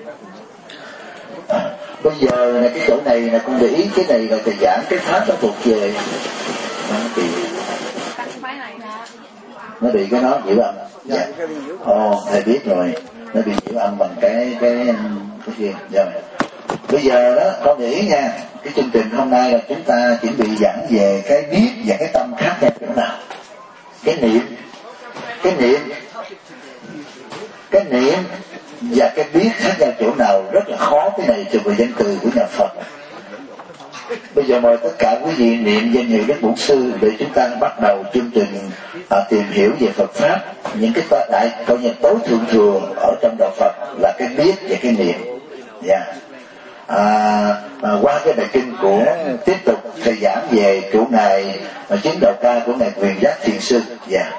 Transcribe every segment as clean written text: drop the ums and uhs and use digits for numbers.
Bây giờ này cái chỗ này là con để ý, cái này là thầy giảng cái pháp nó thuộc về nó bị cái nó nhiễu âm. Dạ. Thầy biết rồi, nó bị nhiễu âm bằng cái kia. Dạ. Bây giờ đó con để ý nha, cái chương trình hôm nay là chúng ta chuẩn bị giảng về cái biết và cái tâm khác nhau chỗ nào. Cái niệm và cái biết khác nhau chỗ nào rất là khó. Cái này từ danh từ của nhà Phật. Bây giờ mời tất cả quý vị niệm danh hiệu Đức Bổn Sư để chúng ta bắt đầu chương trình tìm hiểu về Phật pháp. Những cái đại coi như tối thượng thừa ở trong đạo Phật là cái biết và cái niệm. Dạ. Qua cái bài kinh của tiếp tục thầy giảng về chỗ này chứng đạo ca của ngài Quyền Giác Thiền Sư. Dạ.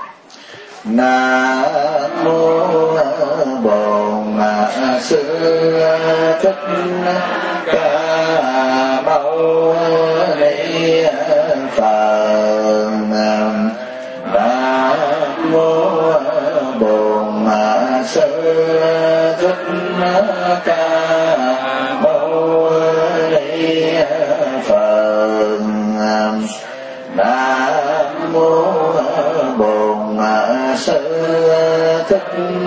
Nam mô Bổn Sư Thích Ca Mâu Ni Phật. Nam mô Bổn Sư Thích Ca Mâu Ni Phật. Nam mô Bổn Sư Thích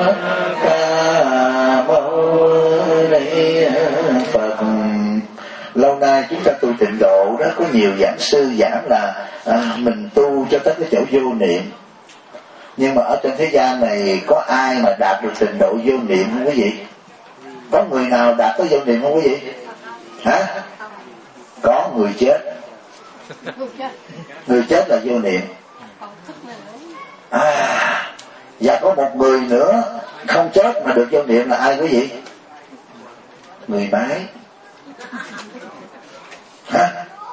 Ca Mâu Ni Phật. Lâu nay chúng ta tu tịnh độ đó, có nhiều giảng sư giảng là mình tu cho tới cái chỗ vô niệm. Nhưng mà ở trên thế gian này có ai mà đạt được trình độ vô niệm không quý vị? Có người nào đạt tới vô niệm không quý vị? Hả? Có người chết. Người chết là vô niệm. Và có một người nữa không chết mà được vô niệm là ai quý vị? Người mái. Hả?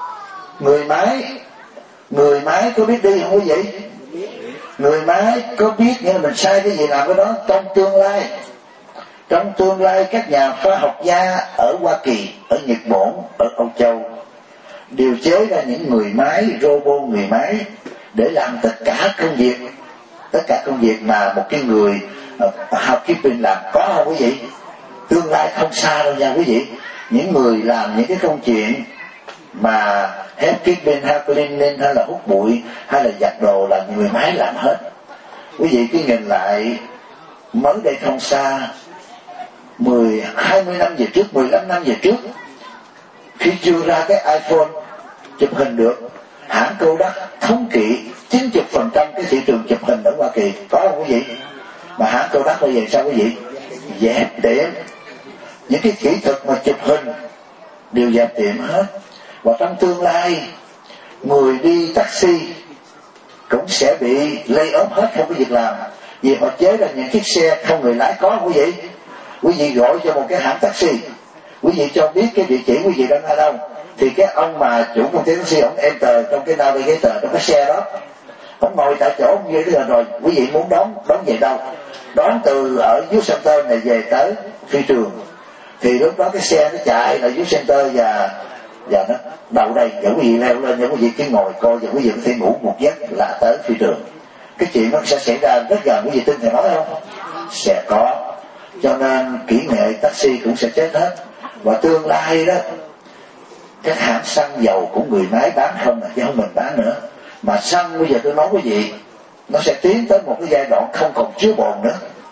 Người mái có biết đi không quý vị? Người mái có biết nhưng mình sai cái gì làm cái đó. Trong tương lai các nhà khoa học gia ở Hoa Kỳ, ở Nhật Bản, ở Âu Châu điều chế ra những người máy, robot người máy để làm tất cả công việc mà một cái người housekeeping làm. Có không quý vị? Tương lai không xa đâu nha quý vị. Những người làm những cái công chuyện mà housekeeping hay cleaning hay là hút bụi hay là giặt đồ là người máy làm hết. Quý vị cứ nhìn lại mới đây không xa 20 năm về trước, 15 năm về trước, khi chưa ra cái iPhone chụp hình được, hãng Kodak thống kỵ 90% cái thị trường chụp hình ở Hoa Kỳ. Có không quý vị? Mà hãng Kodak bây giờ sao quý vị? Dẹp tiệm. Những cái kỹ thuật mà chụp hình đều dẹp tiệm hết. Và trong tương lai người đi taxi cũng sẽ bị lay off hết, không có việc làm. Vì họ chế ra những chiếc xe không người lái. Có không quý vị? Quý vị gọi cho một cái hãng taxi, quý vị cho biết cái địa chỉ quý vị đang ở đâu, thì cái ông mà chủ công ty taxi ông enter trong cái navigator trong cái xe đó, ông ngồi tại chỗ ông như thế là rồi quý vị muốn đón về đâu, đón từ ở dưới center này về tới phi trường, thì lúc đó cái xe nó chạy là dưới center và nó đầu đây, và quý vị leo lên, và quý vị cứ ngồi coi, và quý vị có thể ngủ một giấc là tới phi trường. Cái chuyện nó sẽ xảy ra rất gần. Quý vị tin thầy nói không? Sẽ có. Cho nên kỹ nghệ taxi cũng sẽ chết hết. Và tương lai đó, các hãng xăng dầu của người lái bán không là chứ không mình bán nữa. Mà xăng bây giờ tôi nói quý vị, nó sẽ tiến tới một cái giai đoạn không còn chứa bồn nữa.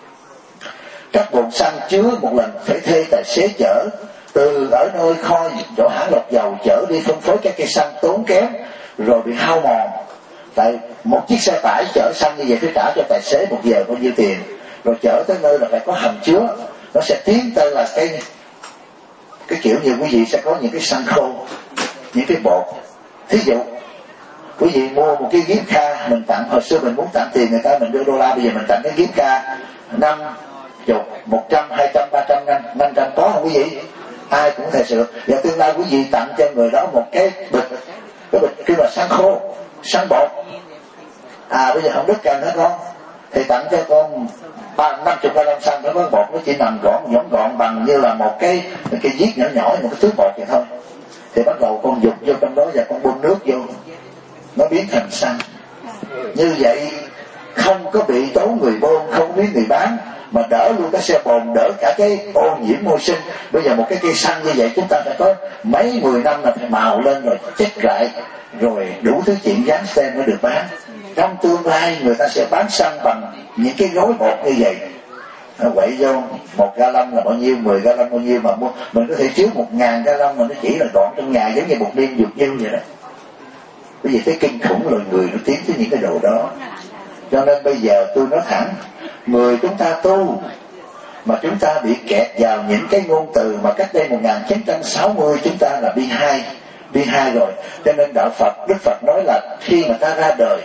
Các bồn xăng chứa một lần phải thuê tài xế chở từ ở nơi kho chỗ hãng lọc dầu chở đi phân phối các cây xăng tốn kém, rồi bị hao mòn. Tại một chiếc xe tải chở xăng như vậy phải trả cho tài xế một giờ bao nhiêu tiền, rồi chở tới nơi là phải có hầm chứa. Nó sẽ tiến tới là cái kiểu như quý vị sẽ có những cái xăng khô, những cái bột. Thí dụ quý vị mua một cái giếm kha, mình tặng, hồi xưa mình muốn tặng tiền người ta mình đưa đô la, bây giờ mình tặng cái giếm kha 50, 100, 200, 300, 500, có không quý vị? Ai cũng thể sự. Và tương lai quý vị tặng cho người đó một cái bịch kêu là xăng khô, xăng bột. Bây giờ không đứt cần hết con, thì tặng cho con 50 ga lon xăng, nó có bột, nó chỉ nằm nhõn gọn bằng như là một cái viết nhỏ nhỏ, một cái túi bột vậy thôi. Thì bắt đầu con dục vô trong đó và con bơm nước vô, nó biến thành xăng. Như vậy không có bị tốn người bơm, không biết người bán, mà đỡ luôn cái xe bồn, đỡ cả cái ô nhiễm môi sinh. Bây giờ một cái cây xăng như vậy chúng ta phải có mấy 10 năm là phải màu lên rồi check lại, rồi đủ thứ chuyện dán tem mới được bán. Trong tương lai người ta sẽ bán xăng bằng những cái gói bột như vậy, quậy vô 1 gallon là bao nhiêu, 10 gallon bao nhiêu, mà mình có thể chứa 1000 gallon mà nó chỉ là gọn trong nhà, giống như một đêm dược dư vậy đó. Bởi vì cái kinh khủng là người nó tiến tới những cái đồ đó. Cho nên bây giờ tôi nói thẳng, người chúng ta tu mà chúng ta bị kẹt vào những cái ngôn từ mà cách đây 1960 chúng ta là bi hai rồi. Cho nên đạo Phật, Đức Phật nói là khi mà ta ra đời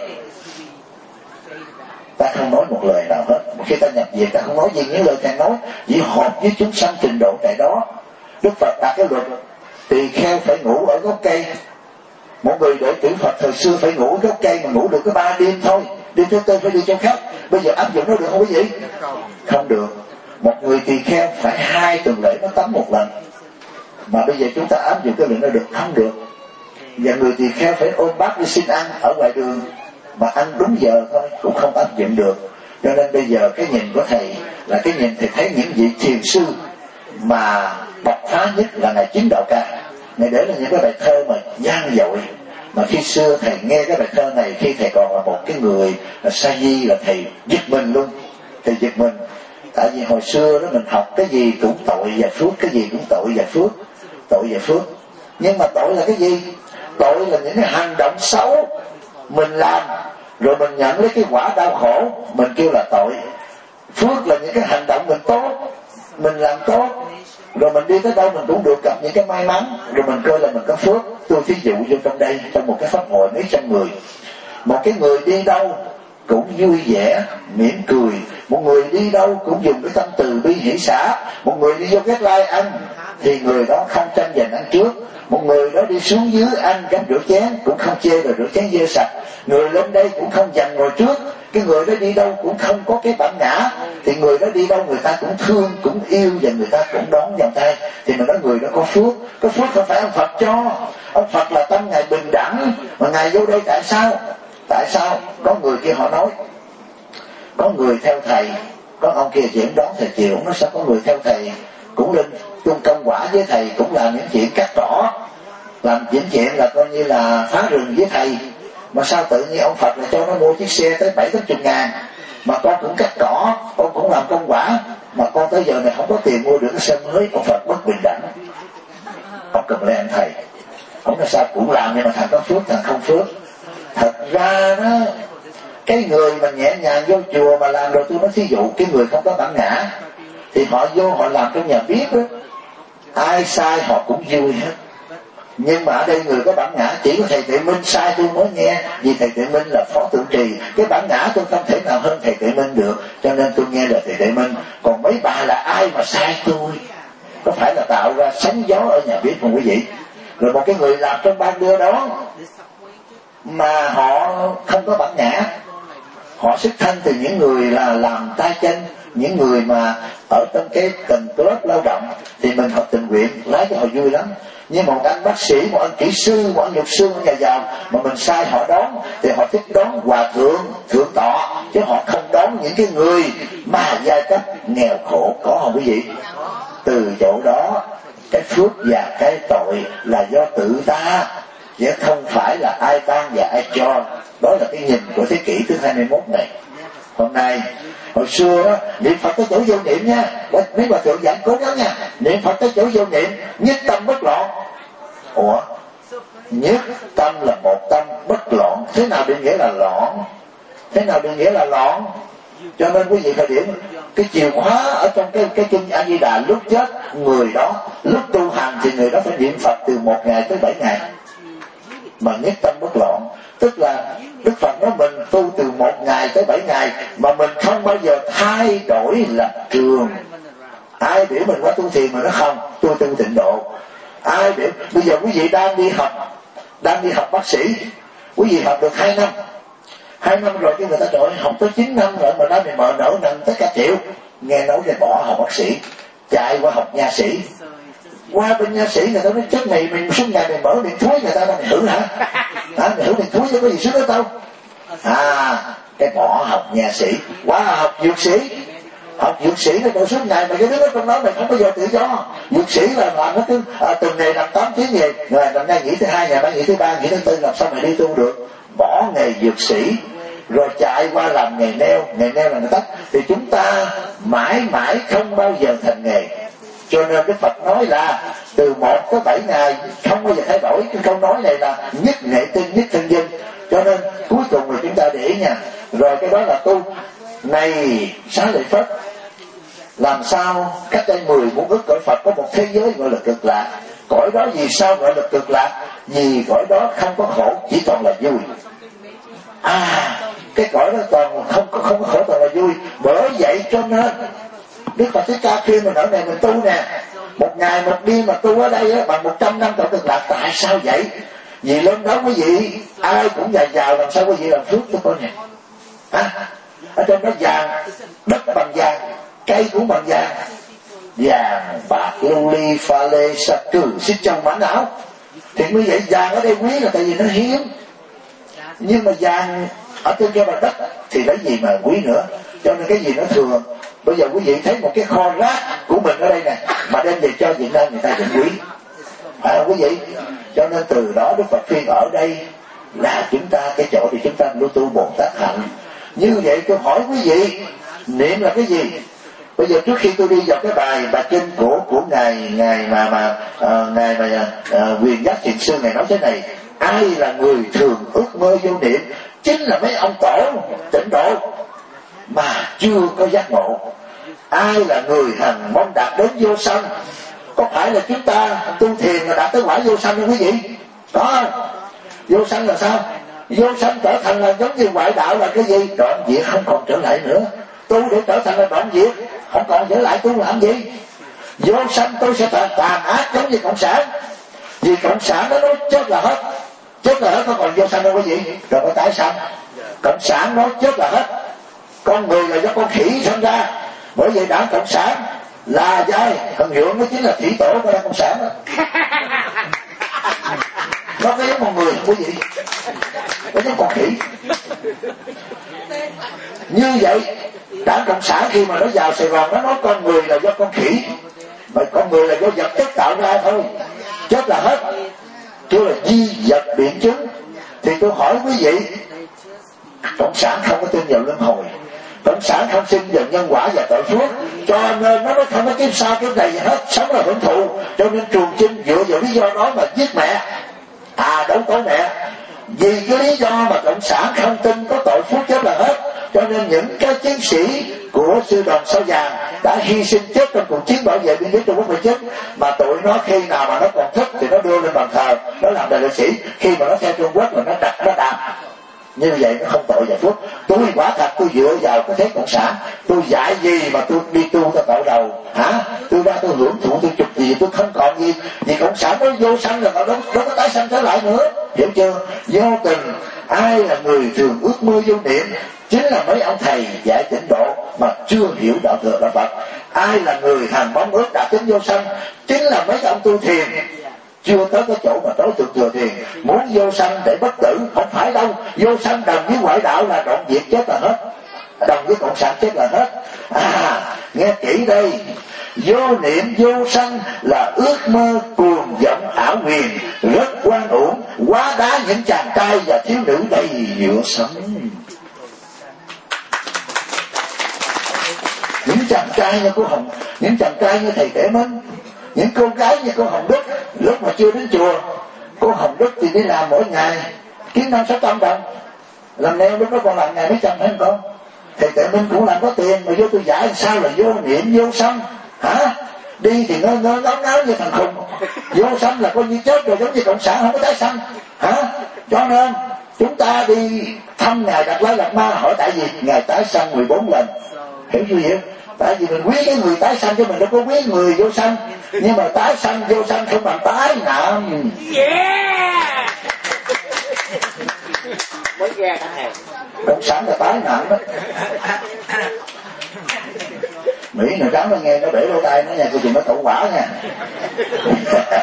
ta không nói một lời nào hết. Khi ta nhập viện ta không nói gì, những lời Thầy nói chỉ họp với chúng sanh trình độ tại đó. Đức Phật đặt cái luật tỳ kheo phải ngủ ở gốc cây. Một người đệ tử Phật thời xưa phải ngủ gốc cây mà ngủ được có 3 đêm thôi, đêm thứ tư phải đi chỗ khác. Bây giờ áp dụng nó được không quý vị? Không được. Một người tỳ kheo phải 2 tuần lễ nó tắm một lần, mà bây giờ chúng ta áp dụng cái lượng đó được không được. Và người tỳ kheo phải ôm bát đi xin ăn ở ngoài đường, mà ăn đúng giờ thôi cũng không áp dụng được. Cho nên bây giờ cái nhìn của Thầy là cái nhìn Thầy thấy những vị thiền sư mà bộc phá nhất là Ngài Chính Đạo Ca. Ngài để là những cái bài thơ mà gian dội, mà khi xưa Thầy nghe cái bài thơ này khi Thầy còn là một cái người sa di là Thầy giật mình luôn. Thầy giật mình, tại vì hồi xưa đó mình học cái gì cũng tội và phước, cái gì cũng tội và phước, tội và phước. Nhưng mà tội là cái gì? Tội là những cái hành động xấu mình làm rồi mình nhận lấy cái quả đau khổ, mình kêu là tội. Phước là những cái hành động mình tốt, mình làm tốt, rồi mình đi tới đâu mình cũng được gặp những cái may mắn, rồi mình coi là mình có phước. Tôi thí dụ vô trong đây, trong một cái pháp hội mấy trăm người, một cái người đi đâu cũng vui vẻ mỉm cười, một người đi đâu cũng dùng cái tâm từ bi hỷ xả. Một người đi vô cái lai ăn thì người đó không tranh giành ăn trước, một người đó đi xuống dưới ăn cánh rửa chén cũng không chê là rửa chén dơ sạch, người lên đây cũng không giành ngồi trước. Cái người đó đi đâu cũng không có cái bản ngã, thì người đó đi đâu người ta cũng thương, cũng yêu, và người ta cũng đón vào tay. Thì mình nói người đó có phước. Có phước không phải ông Phật cho. Ông Phật là tâm Ngài bình đẳng, mà Ngài vô đây tại sao? Tại sao? Có người kia họ nói, có người theo Thầy, có ông kia chuyện đón Thầy chiều, nó sao có người theo Thầy cũng lên chung công quả với Thầy, cũng làm những chuyện cắt cỏ, làm những chuyện là coi như là phá rừng với Thầy, mà sao tự nhiên ông Phật là cho nó mua chiếc xe tới 70-80 ngàn, mà con cũng cắt cỏ, con cũng làm công quả, mà con tới giờ này không có tiền mua được cái xe mới. Ông Phật bất bình đẳng. Ông cầm lên Thầy, ông nói sao cũng làm, nhưng mà thằng có phước thằng không phước. Thật ra đó, cái người mà nhẹ nhàng vô chùa mà làm rồi, tôi nói thí dụ cái người không có bản ngã thì họ vô họ làm trong nhà bếp đó, ai sai họ cũng vui hết. Nhưng mà ở đây người có bản ngã, chỉ có Thầy Tuệ Minh sai tôi mới nghe, vì Thầy Tuệ Minh là phó trụ trì, cái bản ngã tôi không thể nào hơn Thầy Tuệ Minh được, cho nên tôi nghe lời Thầy Tuệ Minh. Còn mấy bà là ai mà sai tôi? Có phải là tạo ra sóng gió ở nhà bếp không quý vị? Rồi một cái người làm trong ban đưa đó mà họ không có bản ngã, họ xuất thân từ những người là làm tay chân, những người mà ở trong cái tầng lớp lao động, thì mình học tình nguyện lái cho họ vui lắm. Nhưng một anh bác sĩ, một anh kỹ sư, một anh luật sư, một nhà giàu mà mình sai họ đón, thì họ thích đón hòa thượng, thượng tọa, chứ họ không đón những cái người mà giai cấp nghèo khổ. Có không quý vị? Từ chỗ đó cái phước và cái tội là do tự ta, chứ không phải là ai ban và ai cho. Đó là cái nhìn của thế kỷ thứ 21 này. Hôm nay, hồi xưa đó, niệm Phật tới chỗ vô niệm nha, mấy bà thượng giảng cố gắng nha, niệm Phật tới chỗ vô niệm, nhất tâm bất loạn. Ủa, nhất tâm là một tâm bất loạn, thế nào định nghĩa là loạn? Thế nào định nghĩa là loạn? Cho nên quý vị phải điểm cái chìa khóa ở trong cái kinh A Di Đà, lúc chết người đó, lúc tu hành thì người đó phải niệm Phật từ 1 ngày tới 7 ngày mà nhất tâm bất loạn. Tức là Đức Phật nói mình tu từ 1 ngày tới 7 ngày mà mình không bao giờ thay đổi lập trường. Ai biểu mình qua tu thiền mà nó không, tôi tu tịnh độ. Ai biểu bây giờ quý vị đang đi học bác sĩ, quý vị học được 2 năm, 2 năm rồi cái người ta trời học tới 9 năm rồi mà đã bị mờ nở nặng tới cả triệu. Nghe nói thì bỏ học bác sĩ, chạy qua học nha sĩ. Qua bên nha sĩ người ta nói chết mày suốt ngày mày mở miệng thúi, người ta nói mày hử hả? Mày hử miệng thúi chứ có gì xuống đó đâu. Cái bỏ học nha sĩ, qua học dược sĩ. học dược sĩ nó đổ suốt ngày mà cái đứa trong đó mày không bao giờ tự do. Dược sĩ là làm nó cứ từng ngày làm 8 tiếng về, rồi năm nay nghỉ thứ 2, ngày mai nghỉ thứ 3, nghỉ thứ 4, làm sao mày đi tu được. Bỏ nghề dược sĩ rồi chạy qua làm nghề neo là người tách. Thì chúng ta mãi mãi không bao giờ thành nghề. Cho nên Đức Phật nói là từ 1 tới 7 ngày không bao giờ thay đổi. Cái câu nói này là nhất nghệ tinh nhất thân dân. Cho nên cuối cùng là chúng ta để ý nha. Rồi cái đó là tu. Này Xá Lợi Phất, làm sao cách đây 10 muôn ức cõi Phật có một thế giới gọi là cực lạc. Cõi đó vì sao gọi là cực lạc? Vì cõi đó không có khổ, chỉ toàn là vui. Cái cõi đó toàn không có khổ, toàn là vui. Bởi vậy cho nên Đức Phật Thích Ca khuyên mình ở này mình tu nè, một ngày một đêm mà tu ở đây á, bằng 100 năm cõi cực lạc. Tại sao vậy? Vì lên đó quý vị ai cũng giàu, làm sao quý vị làm phước cho con nè. Ở trên đó vàng, đất bằng vàng, cây cũng bằng vàng, vàng bạc lưu ly pha lê sạch cừ xích trong mã não. Thì mới vậy, vàng ở đây quý là tại vì nó hiếm. Nhưng mà vàng ở trên cái mặt đất thì lấy gì mà quý nữa. Cho nên cái gì nó thường. Bây giờ quý vị thấy một cái kho rác của mình ở đây nè, mà đem về cho Việt Nam người ta vẫn quý, phải không quý vị? Cho nên từ đó Đức Phật khuyên ở đây là chúng ta cái chỗ thì chúng ta lưu tu Bồ Tát hạnh. Như vậy tôi hỏi quý vị, niệm là cái gì? Bây giờ trước khi tôi đi vào cái bài kinh của ngài Quyền Giác Thiền Sư, ngài nói thế này: ai là người thường ước mơ vô niệm? Chính là mấy ông tổ tịnh độ mà chưa có giác ngộ. Ai là người hằng mong đạt đến vô sanh? Có phải là chúng ta tu thiền là đạt tới quả vô sanh không quý vị? Có không? Vô sanh là sao? Vô sanh trở thành là giống như ngoại đạo là cái gì? Đoạn diệt, không còn trở lại nữa. Tu để trở thành là đoạn diệt, không còn trở lại tu làm gì? Vô sanh tôi sẽ thành tàn ác giống như cộng sản. Vì cộng sản nó nói chết là hết, chết là hết, có còn vô sanh đâu quý vị? Rồi có tái sanh. Cộng sản nói chết là hết, con người là do con khỉ sinh ra. Bởi vậy đảng cộng sản là ai? Thằng Nhuận mới chính là thủy tổ của đảng cộng sản đó. Nó có giống con người quý vị, nó giống con khỉ. Như vậy đảng cộng sản khi mà nó vào Sài Gòn nó nói con người là do con khỉ, mà con người là do vật chất tạo ra thôi, chết là hết, kêu là di vật biện chứng. Thì tôi hỏi quý vị, cộng sản không có tin vào luân hồi, cộng sản không tin vào nhân quả và tội phước, cho nên nó không có kiếp sau kiếp này gì hết, sống là hưởng thụ. Cho nên Trường Chinh dựa vào lý do đó mà giết mẹ, đấu có mẹ. Vì cái lý do mà cộng sản không tin có tội phước chết là hết, cho nên những cái chiến sĩ của sư đoàn Sao Vàng đã hy sinh chết trong cuộc chiến bảo vệ biên giới Trung Quốc 19. Mà tụi nó khi nào mà nó còn thích thì nó đưa lên bàn thờ, nó làm đại liệt sĩ. Khi mà nó theo Trung Quốc là nó đặt, nó đạp. Như vậy nó không tội và phước. Tôi quả thật tôi dựa vào cái thế cộng sản, tôi dạy gì mà tôi đi tu tôi tội đầu hả? Tôi ra tôi hưởng thụ tôi chụp gì tôi không còn gì. Vì cộng sản nó vô sanh là nó có tái sanh trở lại nữa, hiểu chưa? Vô tình. Ai là người thường ước mơ vô niệm? Chính là mấy ông thầy dạy tịnh độ mà chưa hiểu đạo thừa đạo Phật. Ai là người hằng mong ước đạt đến vô sanh? Chính là mấy ông tu thiền chưa tới cái chỗ mà tối thượng thừa thiền, muốn vô sanh để bất tử. Không phải đâu, vô sanh đồng với ngoại đạo là đoạn diệt, chết là hết, đồng với cộng sản chết là hết. Nghe kỹ đây, vô niệm vô sanh là ước mơ cuồng vọng ảo huyền, rất quan uổng, quá đá những chàng trai và thiếu nữ đầy nhựa sống. Những chàng trai như cô Hồng, những chàng trai như thầy Kể Minh, những cô gái như cô Hồng Đức, lúc mà chưa đến chùa, cô Hồng Đức thì đi làm mỗi ngày kiếm 500-600 đồng, làm neo lúc đó còn làm ngày mấy trăm thấy không con? Thầy Kể Minh cũng làm có tiền mà vô tôi giải sao là vô niệm vô sanh hả? Đi thì ngơ ngáo như thằng khùng, vô sanh là coi như chết rồi, giống như cộng sản không có tái sanh hả? Cho nên chúng ta đi thăm ngài Đạt Lai Lạt Ma, hỏi tại vì ngài tái sanh 14 lần, hiểu chưa vậy? Tại vì mình quý cái người tái sanh chứ mình đâu có quý người vô sanh. Nhưng mà tái sanh vô sanh không bằng tái nạn. Mới ra cả hàng cộng sản là tái nạn đó. Mỹ người trắng nó nghe nó bể lỗ tai nó nha, cô chừng nó tẩu quả nha.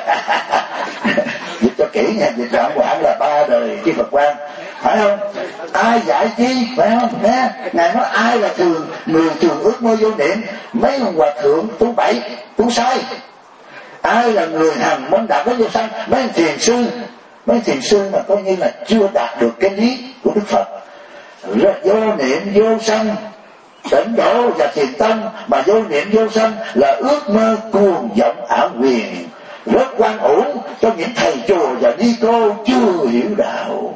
Dịch cho kỹ nha, dịch trọn quảng là 3 đời chư Phật quan, phải không? ai giải chi, phải không? Nghe Ngài nói ai là người thường ước mơ vô niệm? Mấy ông hòa thượng tu bậy, tu sai. Ai là người hằng mong đạt đến vô sanh? Mấy ông thiền sư mà coi như là chưa đạt được cái lý của Đức Phật. Vô niệm vô sanh tịnh độ và thiền tâm, mà vô niệm vô sanh là ước mơ cuồng vọng ảo quyền, rất quan uổng cho những thầy chùa và ni cô chưa hiểu đạo.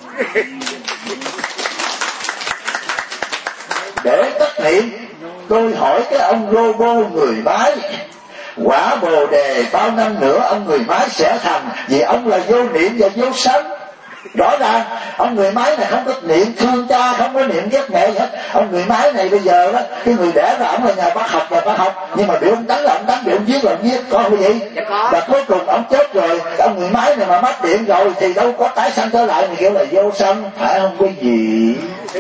Để tất niệm, tôi hỏi cái ông robot người máy, quả bồ đề bao năm nữa ông người máy sẽ thành, vì ông là vô niệm và vô sanh. Rõ ràng ông người máy này không có niệm thương cha, không có niệm ghét mẹ hết. Ông người máy này bây giờ đó, cái người đẻ ra ông là nhà bác học và bác học, nhưng mà bị ông đánh là ông đánh, bị ông giết là ông giết, có cái gì? Và cuối cùng ông chết rồi, ông người máy này mà mất điện rồi thì đâu có tái sanh trở lại, mình kêu là vô sanh, phải không quý vị?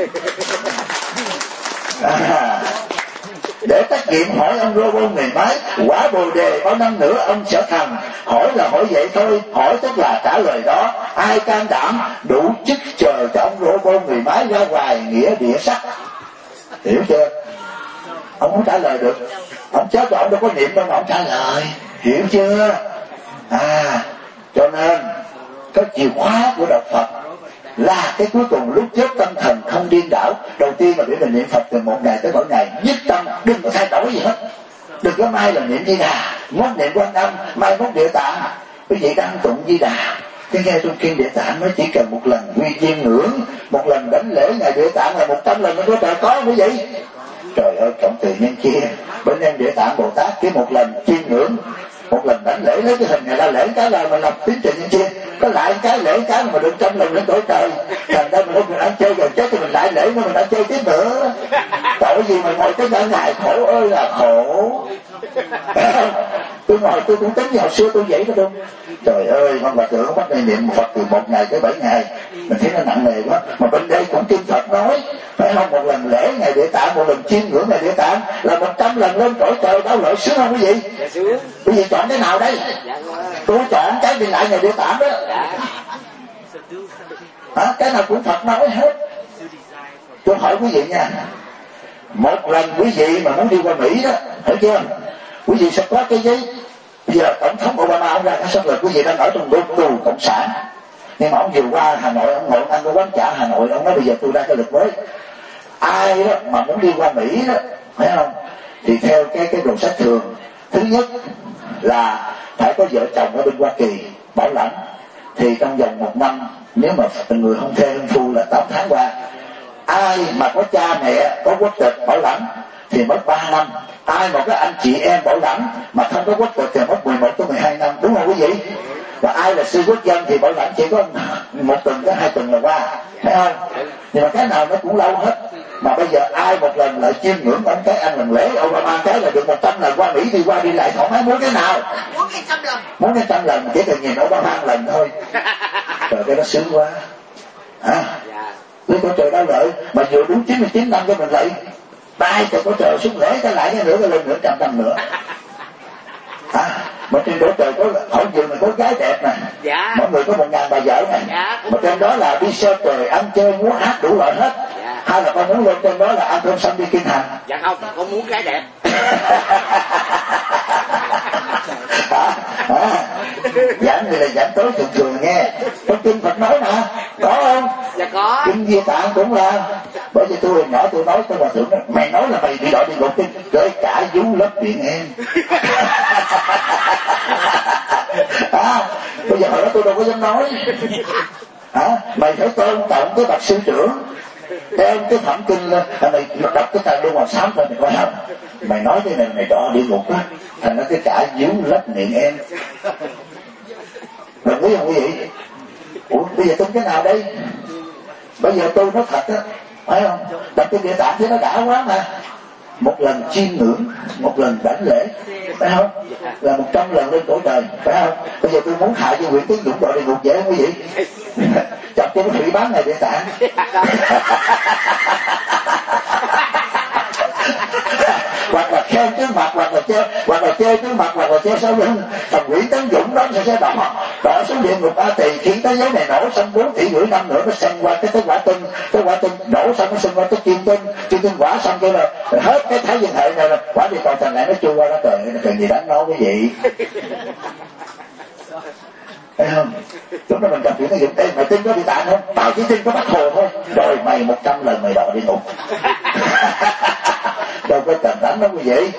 Để trách nhiệm hỏi ông robot người máy, quả bồ đề bao năm nữa ông sẽ thành. Hỏi là hỏi vậy thôi, hỏi tức là trả lời đó. Ai can đảm đủ chức chờ cho ông robot người máy ra ngoài nghĩa địa sắc. Hiểu chưa? Ông không trả lời được. Ông chết rồi ông đâu có niệm đâu mà ông trả lời. Hiểu chưa? Cho nên cái chìa khóa của đạo Phật là cái cuối cùng lúc chết tâm thần không điên đảo. Đầu tiên là để mình niệm Phật từ một ngày tới mỗi ngày, nhất tâm, đừng có thay đổi gì hết. Đừng có mai là niệm Di Đà, mốt niệm Quan Âm, mai mốt Địa Tạng. Quý vị đang tụng Di Đà, cái nghe trong kinh Địa Tạng nó chỉ cần một lần quy chiêm ngưỡng, một lần đánh lễ ngày Địa Tạng là 100 lần nó có trời có quý vị. Trời ơi, cộng từ nhân chia bên em Địa Tạng Bồ Tát chỉ một lần chiêm ngưỡng, một lần đánh lễ lấy cái hình này ra lễ cái là mình làm tiến trình nhân chia, có lại cái lễ cái mà được 100 lần lên cõi trời. Thành ra mình ăn chơi rồi chết thì mình lại lễ nữa, mình ăn chơi tiếp nữa. Tội gì mà ngồi tới cả ngày, khổ ơi là khổ. Tôi ngồi tôi cũng tính như hồi xưa tôi vậy đó không. Trời ơi, con bà tưởng bắt này niệm Phật từ 1 ngày tới 7 ngày, mình thấy nó nặng nề quá. Mà bên đây cũng kinh Phật nói, phải không? Một lần lễ ngày Địa Tạng, một lần chiêm ngưỡng ngày Địa Tạng là 100 lần lên cõi trời. Đau lợi sướng không quý vị? Quý vị chọn cái nào đây? Tôi chọn cái đi lại ngày Địa Tạng đó. Cái nào cũng Phật nói hết. Tôi hỏi quý vị nha, một lần quý vị mà muốn đi qua Mỹ đó, hiểu chưa? Quý vị sẽ có cái giấy. Bây giờ tổng thống Obama ông ra xong rồi, quý vị đang ở trong tù cộng sản, nhưng mà ông vừa qua Hà Nội, ông ngồi ăn cái quán chả Hà Nội, ông nói bây giờ tôi ra cái luật mới, ai đó mà muốn đi qua Mỹ đó, phải không, thì theo cái đồ sách thường, thứ nhất là phải có vợ chồng ở bên Hoa Kỳ bảo lãnh, thì trong vòng 1 năm, nếu mà người không thê không phu là 8 tháng qua. Ai mà có cha mẹ có quốc tịch bảo lãnh thì mất 3 năm. Ai mà có anh chị em bảo lãnh mà không có quốc tịch thì mất 11 tới 12 năm, đúng không quý vị? Và ai là siêu quốc dân thì bảo lãnh chỉ có 1 tuần tới 2 tuần là qua, thấy không? Nhưng mà cái nào nó cũng lâu hết. Mà bây giờ ai một lần lại chiêm ngưỡng ông cái ăn lần lễ Obama cái là được 100 lần qua Mỹ, đi qua đi lại thoải mái, muốn cái nào? Muốn 100 lần. Muốn 100 lần chỉ cần nhìn Obama một lần thôi. Trời, cái đó sướng quá. Lấy con trời đau lợi mà vừa đúng 99 năm cho mình lại tay cho con trời xuống lễ cái lại cái nữa, cái lên nữa 100 năm nữa. Mà trên đổ trời có hỏi giường này có gái đẹp nè, mọi người có 1.000 bà vợ này, mà trên đó là đi xe trời ăn chơi múa hát đủ loại hết. Hay là con muốn lên trên đó là ăn cơm xong đi kinh hành? Dạ không, con muốn gái đẹp. Giảng này là giảng tối thường thường nghe. Trong kinh Phật nói nè, có không? Dạ có. Kinh Di Tạng cũng là. Bởi vì tôi hồi nhỏ tôi nói với hòa thượng đó, mày nói là mày bị đọa địa ngục đi, kể cả vú lấp biển em. Bây giờ hồi đó tôi đâu có dám nói. Mày phải tôn trọng cái bậc sư trưởng, đem cái phẩm kinh lên, mày đọc cái tờ Luân Hoàng Sám ra mày coi không? Mày nói cái này mày đọa địa ngục á, thành ra cái cả vú lấp miệng em. Đồng ý không quý vị? Ủa bây giờ tin cái nào đây? Bây giờ tôi nói thật á, phải không? Đọc cái Địa Tạng chứ nó đã quá mà. 1 lần chiêm ngưỡng, 1 lần đảnh lễ, phải không? Là 100 lần lên cõi trời, phải không? Bây giờ tôi muốn hại cho Nguyễn Tiến Dũng đọa địa ngục dễ không quý vị? Chọc cho nó phỉ bán này Địa Tạng. Hoặc là khen trước mặt, hoặc là chê trước mặt, hoặc là chê sau lưng. Thằng Nguyễn Tấn Dũng đó sẽ đỏ đọa xuống địa ngục A Tỳ. Khi thế giới này nổ xong 4,5 tỷ năm nữa nó xen qua cái quả tinh, cái quả tinh nổ xong nó xen qua cái kim tinh quả xong kia là hết cái thái dương hệ này là quả địa cầu thành lại nó chui qua đó. Trời gì đáng nói cái gì. Thấy không? Chúng ta mình gặp chuyện nó dụng, ê mày tin có địa tạng không? Tao chỉ tin có Bác Hồ thôi. Rồi mày 100 lần mày đọa địa ngục. Đâu có cần đánh đâu quý vị.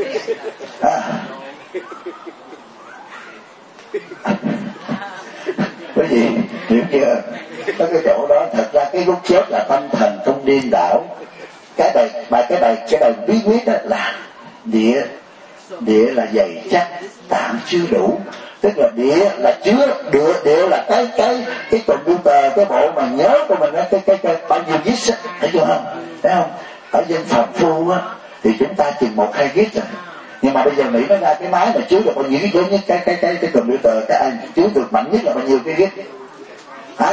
Quý vị hiểu chưa? Có cái chỗ đó thật ra cái lúc chết là tâm thần không điên đảo. Cái bài bí quyết đó là địa là dày chắc, tạm chưa đủ. Tức là địa là chứa địa là cái computer, cái bộ mà nhớ của mình, cái bao nhiêu gig á, thấy chưa không? Thấy không? Ở dân phàm phu á thì chúng ta chừng 1-2 gig rồi. Nhưng mà bây giờ Mỹ nó ra cái máy mà chứa được bao nhiêu cái nhất, cái computer cái chứa được mạnh nhất là bao nhiêu cái gig? Hả?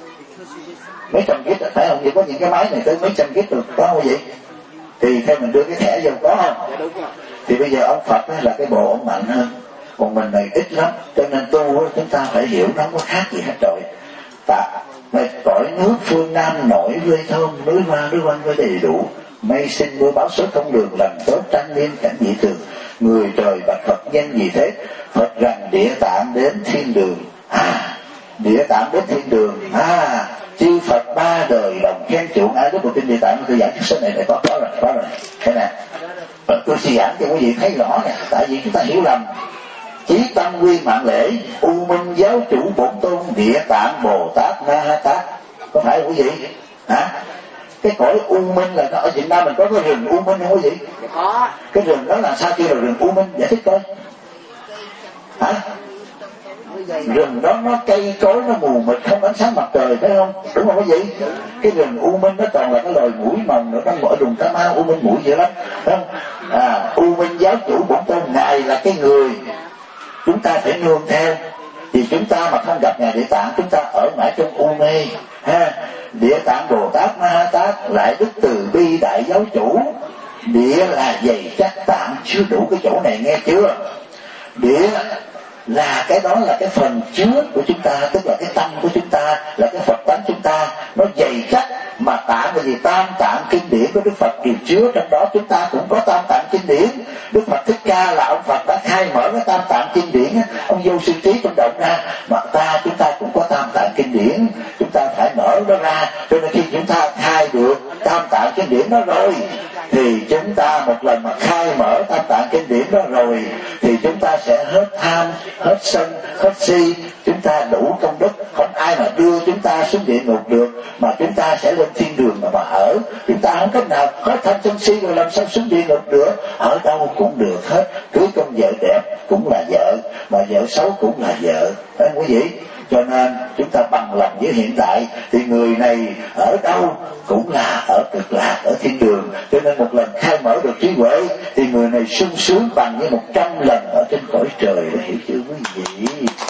Mấy trăm gig phải không? Vậy có những cái máy này tới mấy trăm gig được, có không vậy? Thì theo mình đưa cái thẻ vô có không? Thì bây giờ ông Phật là cái bộ ông mạnh hơn, còn mình này ít lắm, cho nên tu chúng ta phải hiểu nó không có khác gì hết rồi. Mày cõi nước phương Nam nổi vơi thơm, núi hoa núi quanh với đầy đủ, mây sinh mưa báo số không đường, làm tốt trang nghiêm cảnh dị tường. Người trời bạch Phật nhân gì thế? Phật rằng địa tạng đến thiên đường. Địa tạng đến thiên đường. Chư Phật 3 đời đồng khen chuộng. Ai biết bộ kinh địa tạng tôi giảng chút số này có rồi. Thế nè, tôi suy giảng cho quý vị thấy rõ nè, tại vì chúng ta hiểu lầm. Chí tâm quy mạng lễ, U Minh giáo chủ bổn tôn Địa Tạng Bồ Tát Na Ha Tát. Có phải quý vị? Hả? Cái cõi U Minh là nó ở Việt Nam mình có cái rừng U Minh không quý vị? Có. Cái rừng đó là sao kêu là rừng U Minh? Giải thích coi. Hả? Rừng đó nó cây cối nó mù mịt không ánh sáng mặt trời, phải không? Đúng không quý vị? Cái rừng U Minh nó toàn là cái loài muỗi mồng nữa, trong mỗi đùng cá ma U Minh muỗi dữ lắm, phải không? U Minh giáo chủ bổn tôn, ngài là cái người chúng ta phải nương theo. Thì chúng ta mà không gặp ngài Địa Tạng, chúng ta ở mãi trong u mê. Địa Tạng Bồ Tát Ma Ha Tát lại đức từ bi đại giáo chủ. Địa là dày chắc, tạng chưa đủ. Cái chỗ này nghe chưa? Địa là cái đó là cái phần chứa của chúng ta, tức là cái tâm của chúng ta, là cái Phật tánh chúng ta, nó dày chắc. Mà tạng là gì? Tam tạng kinh điển của Đức Phật đều chứa trong đó. Chúng ta cũng có tam tạng kinh điển. Đức Phật Thích Ca là ông Phật đã khai mở cái tam tạng kinh điển. Ông vô sư trí trong động ra, mà chúng ta cũng có tam tạng kinh điển. Chúng ta phải mở nó ra. Cho nên khi chúng ta khai được tam tạng kinh điển đó rồi, thì chúng ta một lần mà khai mở tam tạng kinh điển đó rồi, thì chúng ta sẽ hết tham, hết sân, hết si. Chúng ta đủ công đức, không ai mà đưa chúng ta xuống địa ngục được, mà chúng ta sẽ lên thiên đường mà ở. Chúng ta không cách nào hết tham sân si rồi làm sao xuống địa ngục được? Ở đâu cũng được hết. Cưới con vợ đẹp cũng là vợ, mà vợ xấu cũng là vợ, phải không quý vị? Cho nên chúng ta bằng lòng với hiện tại, thì người này ở đâu cũng là ở cực lạc, ở thiên đường. Cho nên một lần khai mở được trí huệ, thì người này sung sướng bằng như 100 lần ở trên cõi trời đó, hiểu chưa quý vị?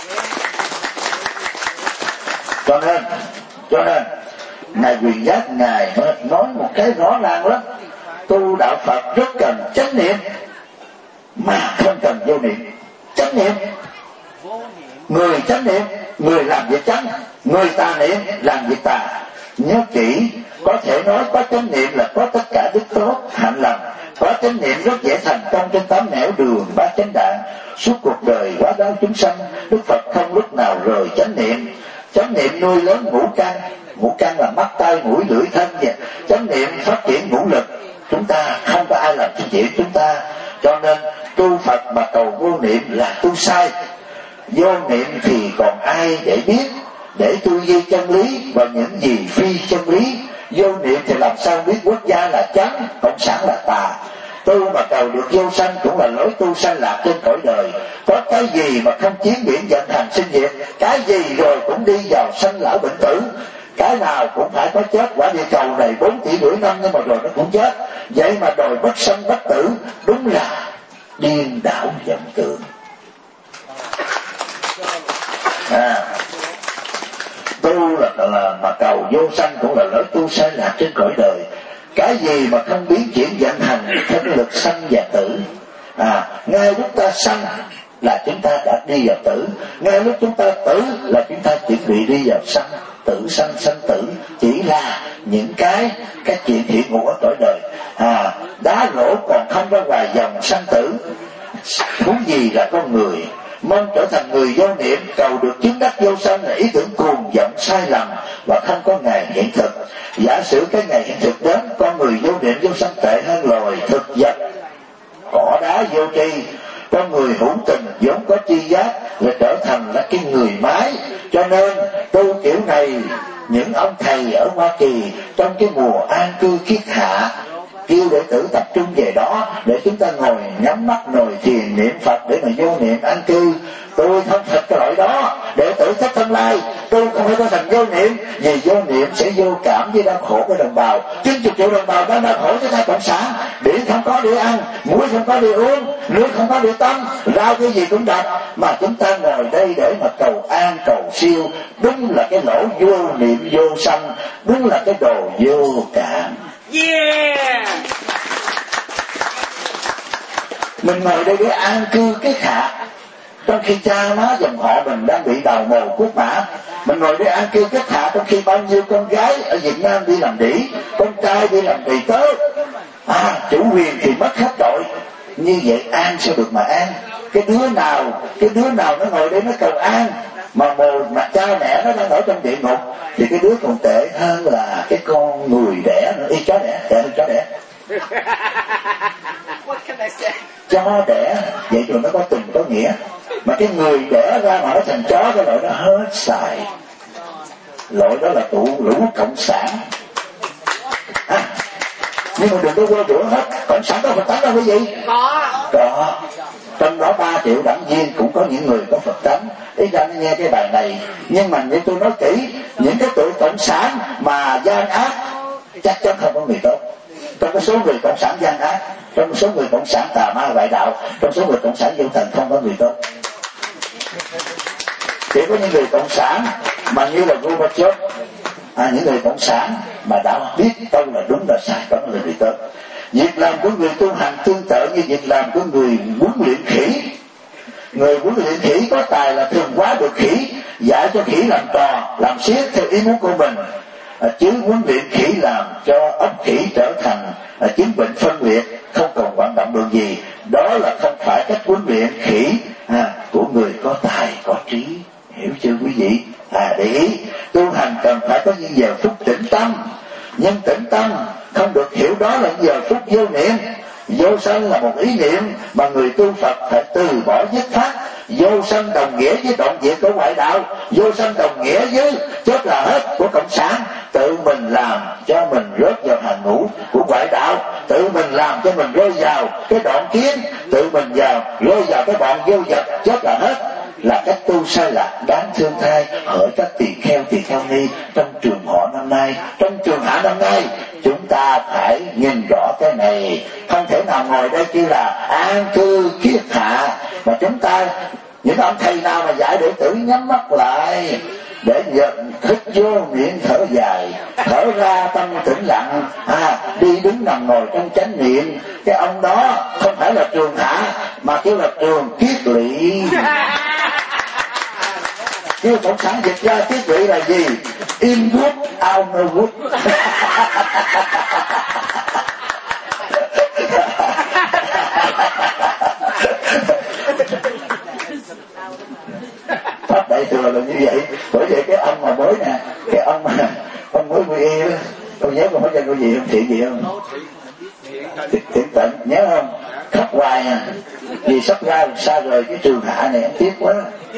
Cho nên ngài Quyền Giác ngài nói một cái rõ ràng lắm: tu đạo Phật rất cần chánh niệm, mà không cần vô niệm. Chánh niệm, người chánh niệm, người làm việc chánh, người tà niệm làm việc tà. Nhớ kỹ, có thể nói có chánh niệm là có tất cả đức tốt, hạnh lành. Có chánh niệm rất dễ thành công trên 8 nẻo đường bát chánh đạn. Suốt cuộc đời quá đau chúng sanh, Đức Phật không lúc nào rời chánh niệm. Chánh niệm nuôi lớn ngũ căn là mắt tai mũi lưỡi thân vậy. Chánh niệm phát triển ngũ lực. Chúng ta không có ai làm chuyện chúng ta. Cho nên tu Phật mà cầu vô niệm là tu sai. Vô niệm thì còn ai để biết, để tu duy chân lý và những gì phi chân lý. Vô niệm thì làm sao biết quốc gia là chánh, cộng sản là tà. Tu mà cầu được vô sanh cũng là lối tu sanh lạc trên cõi đời. Có cái gì mà không chiến biển vận hành sinh diệt, cái gì rồi cũng đi vào sanh lão bệnh tử. Cái nào cũng phải có chết. Quả địa cầu này 4,5 tỷ năm nhưng mà rồi nó cũng chết. Vậy mà đòi bất sanh bất tử, đúng là điên đảo vọng tưởng. Tu là mà cầu vô sanh cũng là lối tu sanh lạc trên cõi đời. Cái gì mà không biến chuyển vận hành theo cái lực sanh và tử. Ngay lúc ta sanh là chúng ta đã đi vào tử. Ngay lúc chúng ta tử là chúng ta chuẩn bị đi vào sanh. Tử sanh sanh tử chỉ là những cái chuyện hiện ngụ ở cõi đời. Đá rổ còn không ra ngoài dòng sanh tử, huống gì là con người. Mong trở thành người vô niệm, cầu được chứng đắc vô sanh là ý tưởng cuồng vọng sai lầm và không có ngày hiện thực. Giả sử cái ngày hiện thực đến, con người vô niệm vô sanh tệ hơn loài thực vật cỏ đá vô tri. Con người hữu tình vốn có chi giác là trở thành là cái người mái. Cho nên tu kiểu này, những ông thầy ở Hoa Kỳ trong cái mùa an cư kiết hạ kêu đệ tử tập trung về đó để chúng ta ngồi nhắm mắt ngồi thiền niệm Phật để mà vô niệm an cư. Tôi không thật cái loại đó. Đệ tử Thích Thanh Lai tôi không phải có thành vô niệm, vì vô niệm sẽ vô cảm với đau khổ của đồng bào. 90 triệu đồng bào đang đau khổ với ta cộng sản. Điện không có để ăn, muối không có để uống, nước không có để tắm, rau cái gì cũng đập, mà chúng ta ngồi đây để mà cầu an cầu siêu. Đúng là cái lỗ vô niệm vô sanh, đúng là cái đồ vô cảm. Yeah. Mình ngồi đây để an cư cái hạ, trong khi cha má dòng họ mình đang bị đầu mồ cút mã. Mình ngồi đây an cư cái hạ, trong khi bao nhiêu con gái ở Việt Nam đi làm đĩ, con trai đi làm tỳ tớ. Chủ quyền thì mất hết đội. Như vậy an sao được mà an? Cái đứa nào nó ngồi đây nó cầu an mà cha mẹ nó đang ở trong địa ngục, thì cái đứa còn tệ hơn là cái con người đẻ nữa. Chó đẻ, tệ hơn chó đẻ. Chó đẻ vậy rồi nó có tình có nghĩa, mà cái người đẻ ra mà nó thành chó, cái loại đó hết xài. Loại đó là lũ cộng sản. Nhưng mà đừng có quên rửa hết. Cộng sản có Phật tánh đâu quý vị? Có. Trong đó 3 triệu đảng viên cũng có những người có Phật tánh. Ý ra nó nghe cái bài này. Nhưng mà như tôi nói kỹ, những cái tụi cộng sản mà gian ác chắc chắn không có người tốt. Trong cái số người cộng sản gian ác, trong số người cộng sản tà ma ngoại đạo, trong số người cộng sản vô thần không có người tốt. Chỉ có những người cộng sản mà như là Gorbachev, những người cộng sản mà đã biết đâu là đúng là sai, đó là người tốt. Việc làm của người tu hành tương tự như việc làm của người huấn luyện khỉ. Người huấn luyện khỉ có tài là thường quá được khỉ, dạy cho khỉ làm trò, làm xiết theo ý muốn của mình, chứ huấn luyện khỉ làm cho ốc khỉ trở thành chứng bệnh phân liệt, không còn hoạt động được gì. Đó là không phải cách huấn luyện khỉ của người có tài có trí. Hiểu chưa quý vị? Để ý, tu hành cần phải có những giờ phút tĩnh tâm. Nhưng tĩnh tâm không được hiểu đó là những giờ phút vô niệm. Vô sanh là một ý niệm mà người tu Phật phải từ bỏ dứt khoát. Vô sanh đồng nghĩa với đoạn diệt của ngoại đạo, vô sanh đồng nghĩa với chết là hết của cộng sản. Tự mình làm cho mình rớt vào hàng ngũ của ngoại đạo, tự mình làm cho mình rơi vào cái đoạn kiến, tự mình rơi vào cái bọn vô vật, chết là hết. Là cách tu sai lạc đáng thương thay. Hỡi các tỳ kheo ni trong trường họ năm nay, trong trường hạ năm nay, chúng ta phải nhìn rõ cái này. Không thể nào ngồi đây chỉ là an cư kiết hạ, mà chúng ta những ông thầy nào mà dạy đệ tử nhắm mắt lại để hít vô miệng thở dài, thở ra tâm tĩnh lặng, đi đứng nằm ngồi trong chánh niệm, cái ông đó không phải là trường hạ mà kêu là trường kiết lỵ. Kêu cộng sản dịch ra kiết lỵ là gì? In wood out no wood. Pháp đại thừa là như vậy. Bởi vậy cái ông mà mới nè, cái ông mới quy y đó, tôi nhớ còn có cho cô gì không, thiện gì không? Thiện tịnh, nhớ không? Khóc hoài nè, vì sắp ra xa rời cái trường hạ này, ông tiếc quá.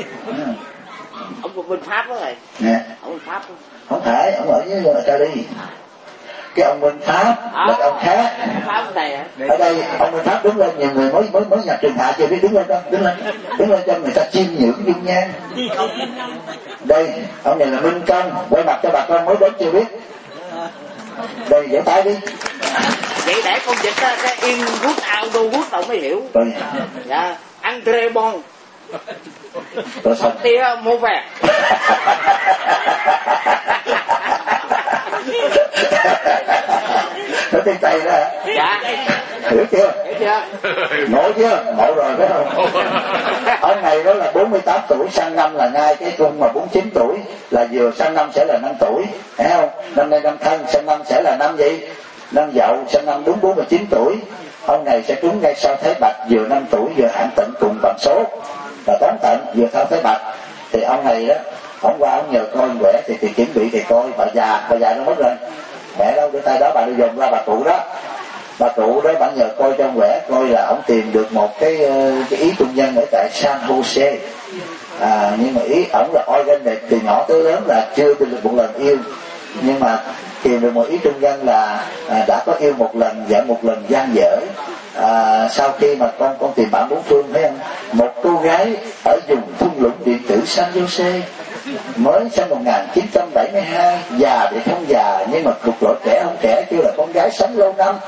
Ông bên Pháp đó rồi. Nè. Ông bên Pháp đó. Không phải, ông ở với Cali. Cái ông bên Pháp là ông khác. Pháp này hả? Ở đây ông bên Pháp đứng lên, nhiều người mới nhập trường hạ chưa biết, đứng lên con, đứng lên cho người ta chiêm ngưỡng dung nhan. Đây ông này là Minh Công, quay mặt cho bà con mới đến chưa biết. Đây vỗ tay đi. Vậy để con dịch ra cái in good out no good tao mới hiểu. Rồi. Dạ, Andre Bon. Rồi sao? Tia mua về. Nó tiếng Tây đó hả? Dạ. Hiểu chưa? Hiểu chưa? Ngộ chưa? Ngộ rồi phải không? Ông này đó là 48 tuổi sang năm là ngay cái cung mà 49 tuổi là vừa sang năm sẽ là năm tuổi, thấy không? Năm nay năm Thân, sang năm sẽ là năm gì? Năm Dậu, sang năm đúng 49 tuổi. Ông này sẽ trúng ngay sau Thái Bạch, vừa 5 tuổi vừa hạn tận cùng bằng số và toán tận vừa sau Thái Bạch. Thì ông này đó, hôm qua ông nhờ coi quẻ thì chuẩn bị thì coi bà già nó mất rồi, mẹ đâu đưa tay đó, bà đi dồn ra bà cụ đó. Bà cụ đó bạn nhờ coi trong quẻ coi là ông tìm được một cái ý trung nhân ở tại San Jose, nhưng mà ý ổng là organic, từ nhỏ tới lớn là chưa từng được một lần yêu, nhưng mà tìm được một ý trung nhân là đã có yêu một lần và một lần gian dở. Sau khi mà con tìm bạn bốn phương, thấy không, một cô gái ở vùng thung lũng điện tử San Jose mới sinh 1972, già thì không già nhưng mà cục lộ trẻ không trẻ, kêu là con gái sống lâu năm.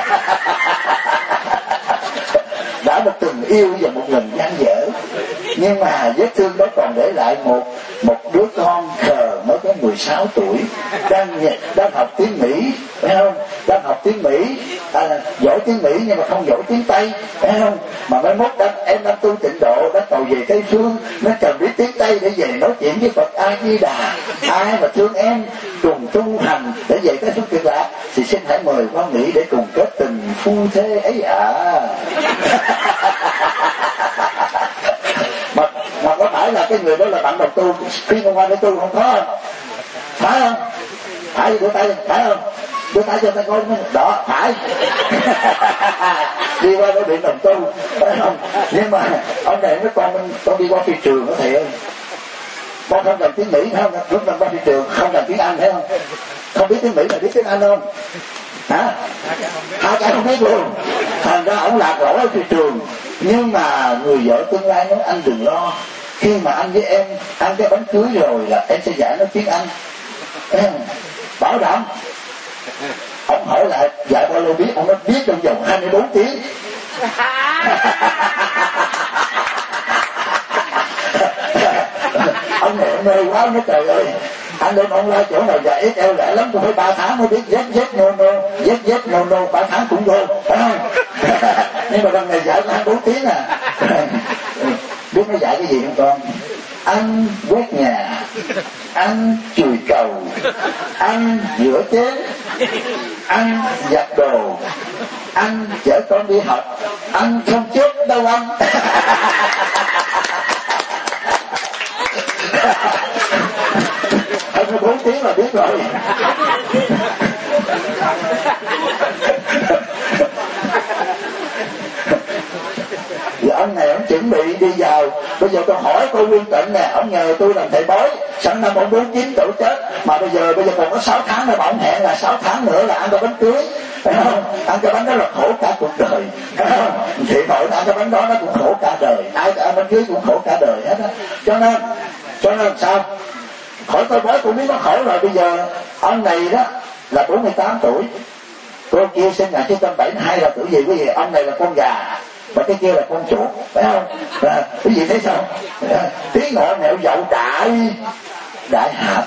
Đã một từng yêu và một lần gian dở, nhưng mà vết thương đó còn để lại một đứa con khờ mới có 16 tuổi đang học tiếng Mỹ, phải không? Đang học tiếng Mỹ, giỏi tiếng Mỹ nhưng mà không giỏi tiếng Tây, phải không? Mà mới mốt em đang tu tịnh độ, đã cầu về Tây phương, nó cần biết tiếng Tây để về nói chuyện với Phật A Di Đà. Ai mà thương em cùng tu hành để về tới phương Cực Lạc thì xin hãy mời qua Mỹ để cùng kết tình phu thê ấy ạ. Mà có phải là cái người đó là bạn đồng tu khi con qua để tu không có không? Phải không? Phải đưa tay, phải không? Đưa tay cho ta coi đó, phải. Đi qua đó điện đồng tu, phải không? Nhưng mà ông này nói con đi qua phi trường đó thầy ơi, con không cần tiếng Mỹ, phải không? Lúc năm qua phi trường không cần tiếng Anh, phải không? Không biết tiếng Mỹ mà biết tiếng Anh không? Hả? Hai cái không biết luôn. Thành ra ông lạc lỗi ở phi trường. Nhưng mà người vợ tương lai nói anh đừng lo, khi mà anh với em ăn cái bánh cưới rồi là em sẽ dạy nó tiếng Anh, bảo đảm. Ông hỏi lại dạy bao lâu biết, ông nói biết trong vòng 24 tiếng. Ông này ông mê quá, nói trời ơi, anh đem ông la chỗ nào dạy ít eo lẻ lắm, tôi phải 3 tháng mới biết yes no 3 tháng cũng vô, phải không? Nhưng mà lần này dạy có 24 tiếng à. Biết nó dạy cái gì không con? Ăn quét nhà, ăn chùi cầu, ăn rửa chén, ăn giặt đồ, ăn chở con đi học, ăn không chết đâu anh. Anh có 4 tiếng là biết rồi. Thì ông này ông chuẩn bị đi vào. Bây giờ tôi hỏi cô Nguyên Tịnh nè, ông nhờ tôi làm thầy bói, sẵn năm ông 49 tuổi chết, mà bây giờ còn có 6 tháng nữa, mà ông hẹn là 6 tháng nữa là ăn cái bánh cưới, phải không? Ăn cái bánh đó là khổ cả cuộc đời, phải không? Thì nội ăn cái bánh đó nó cũng khổ cả đời, ai ăn bánh cưới cũng khổ cả đời hết á. Cho nên sao? Khỏi tôi bói cũng biết nó khổ rồi. Bây giờ ông này đó là 48 tuổi, cô kia sinh 1972 là tuổi gì quý vị? Ông này là con gà và cái kia là con chuột, phải không? Quý vị thấy sao? Tiếng ngọ nẻo dậu đại hạp.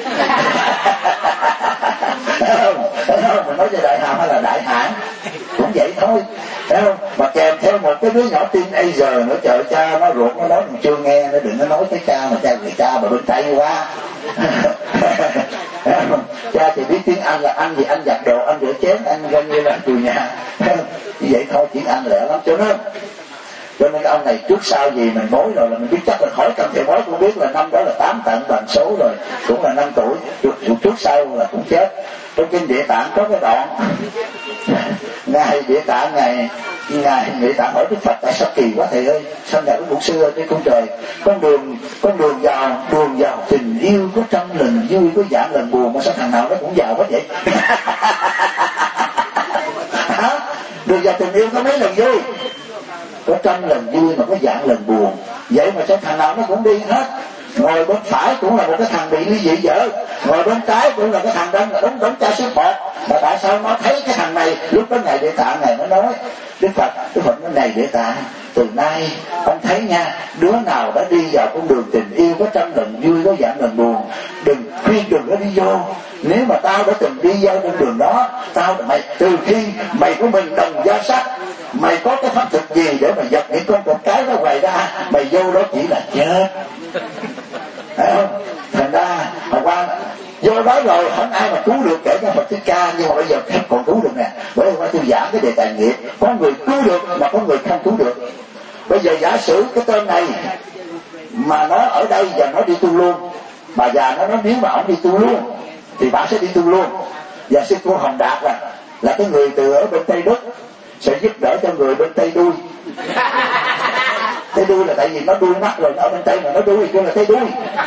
Thấy không? Mình nói về đại hạp hay là đại hãng cũng vậy thôi, thấy không? Mà kèm theo một cái đứa nhỏ teenager nữa, trời, cha nó ruột nó nói mình chưa nghe, nó đừng có nói cái cha mà cha mà bên Tây quá. Cha thì biết tiếng Anh là anh gì, anh giặt đồ, anh rửa chén, anh gần như là chùi nhà, như vậy thôi, tiếng Anh lẻ lắm. Cho nên ông này trước sau gì mình mối rồi là mình biết chắc là khỏi cần thầy mối cũng biết là năm đó là 8 tận bằng số rồi, cũng là 5 tuổi, trước sau là cũng chết. Trong kinh Địa Tạng có cái đoạn ngài Địa Tạng hỏi Đức Phật tại sao kỳ quá thầy ơi, sao nhà của sư ơi, trên cung trời con đường vào tình yêu có 100 lần vui, có vạn lần buồn, mà sao thằng nào nó cũng giàu quá vậy? Đường vào tình yêu có mấy lần vui? Có 100 lần vui mà có vạn lần buồn. Vậy mà sao thằng nào nó cũng đi hết? Ngồi bên phải cũng là một cái thằng bị ly dị vợ, ngồi bên trái cũng là cái thằng đang đóng cha xếp bọt. Mà tại sao nó thấy cái thằng này? Lúc đó ngài Địa Tạng này nó nói, Đức Phật nói này Địa Tạng, từ nay ông thấy nha, đứa nào đã đi vào con đường tình yêu có 100 lần vui, có vạn lần buồn, đừng có đi vô. nếu mà tao đã từng đi vào con đường đó, mày từ khi mày của mình đồng gia sắc, mày có cái pháp thực gì để mà dập những con cái nó hoài ra, mày vô đó chỉ là chết. Thấy không? Thành ra hồi qua vô đó rồi không ai mà cứu được kể cả Phật Thích Ca, nhưng mà bây giờ không còn cứu được nè. Bởi vì tôi giảng cái đề tài nghiệp, có người cứu được mà có người không cứu được. Bây giờ giả sử cái tên này mà nó ở đây và nó đi tu luôn, bà già nó nói nếu mà ông đi tu luôn thì bà sẽ đi tu luôn. Và sư cô Hồng Đạt là cái người từ ở bên Tây Đức sẽ giúp đỡ cho người bên Tây Đuôi. Tây Đuôi là tại vì nó đuôi mắt rồi, ở bên Tây mà nó đuôi kêu là Tây Đuôi.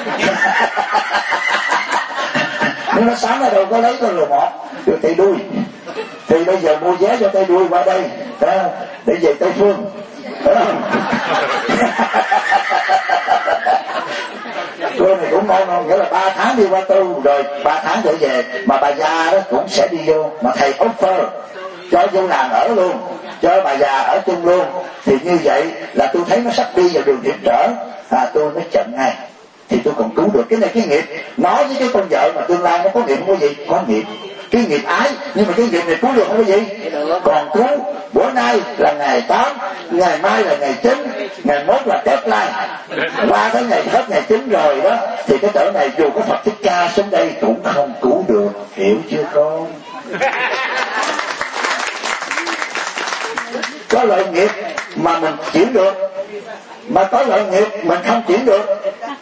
Nếu nó sáng ở đâu có lấy con rồi một kêu Tây Đuôi. Thì bây giờ mua vé cho Tây Đuôi qua đây để về Tây Phương. Cô này cũng ngon không? Nghĩa là 3 tháng đi qua tu rồi 3 tháng trở về, mà bà già đó cũng sẽ đi vô, mà thầy offer cho vô làng ở luôn, cho bà già ở chung luôn. Thì như vậy là tôi thấy nó sắp đi vào đường hiểm trở, tôi mới chậm ngay thì tôi còn cứu được. Cái này cái nghiệp nói với cái con vợ mà tương lai nó có nghiệp không có gì, có nghiệp cái nghiệp ái, nhưng mà cái nghiệp này cứu được không có gì. Còn cứu bữa nay là ngày 8, ngày mai là ngày 9, ngày mốt là deadline, qua cái ngày hết ngày 9 rồi đó thì cái chỗ này dù có Phật Thích Ca xuống đây cũng không cứu được. Hiểu chưa con? Có lợi nghiệp mà mình chuyển được, mà có lợi nghiệp mình không chuyển được.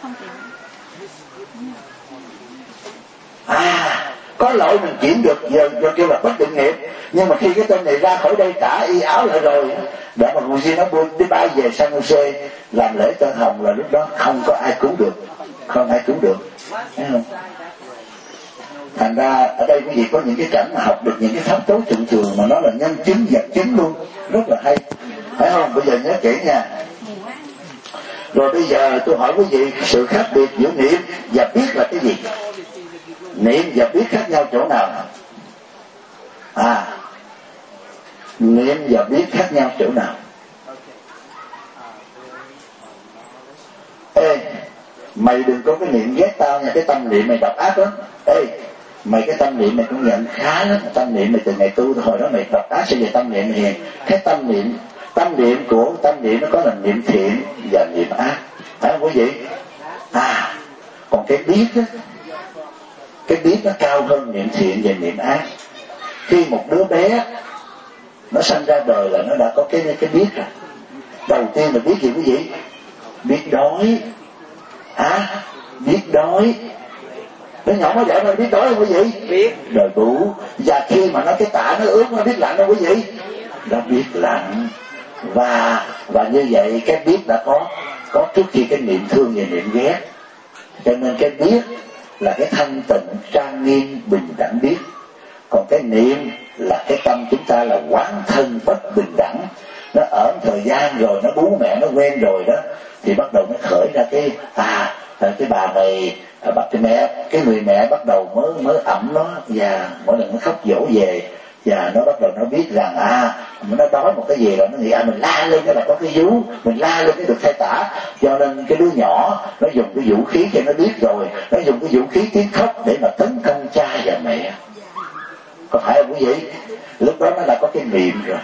Có lỗi mình chuyển được giờ kêu là bất định nghiệp. Nhưng mà khi cái tên này ra khỏi đây trả y áo lại rồi, để mà Ngô Di nó buôn đi bay về San Jose làm lễ tân hồng, là lúc đó không có ai cứu được, không ai cứu được. Thấy không? Thành ra ở đây quý vị có những cái cảnh mà học được những cái pháp tố thường thường mà nó là nhân chứng vật chứng luôn, rất là hay. Phải không? Bây giờ nhớ kỹ nha. Rồi bây giờ tôi hỏi quý vị, sự khác biệt giữa niệm và biết là cái gì? Niệm và biết khác nhau chỗ nào? Niệm và biết khác nhau chỗ nào? Ê, mày đừng có cái niệm ghét tao nha, cái tâm niệm mày độc ác lắm. Ê, mày cái tâm niệm mày cũng nhận khá lắm. Tâm niệm mày từ ngày tu hồi đó mày độc ác sẽ về tâm niệm hiền. Cái tâm niệm của tâm niệm nó có là niệm thiện và niệm ác. Phải không quý vị? Còn cái biết á, cái biết nó cao hơn niệm thiện và niệm ác. Khi một đứa bé nó sanh ra đời là nó đã có cái biết rồi. Đầu tiên là biết gì quý vị? Biết đói. Biết đói. Nó nhỏ nó dạy nó biết đói không quý vị? Biết. Đời đủ. Và khi mà nó cái tả nó ướt nó biết lạnh không quý vị? Nó biết lạnh. Và như vậy cái biết đã có trước khi cái niệm thương và niệm ghét. Cho nên cái biết là cái thanh tịnh trang nghiêm bình đẳng biết. Còn cái niệm là cái tâm chúng ta là quán thân bất bình đẳng. Nó ở thời gian rồi, nó bú mẹ nó quen rồi đó, thì bắt đầu nó khởi ra cái cái bà này, cái người mẹ bắt đầu mới ẩm nó, và mỗi lần nó khóc dỗ về, và nó bắt đầu nó biết rằng nó đói một cái gì rồi, nó nghĩ mình la lên cái là có cái vú, mình la lên cái được thay tả. Cho nên cái đứa nhỏ nó dùng cái vũ khí cho nó biết rồi, nó dùng cái vũ khí tiếng khóc để mà tấn công cha và mẹ. Có phải không quý vị? Lúc đó nó đã có cái niệm rồi,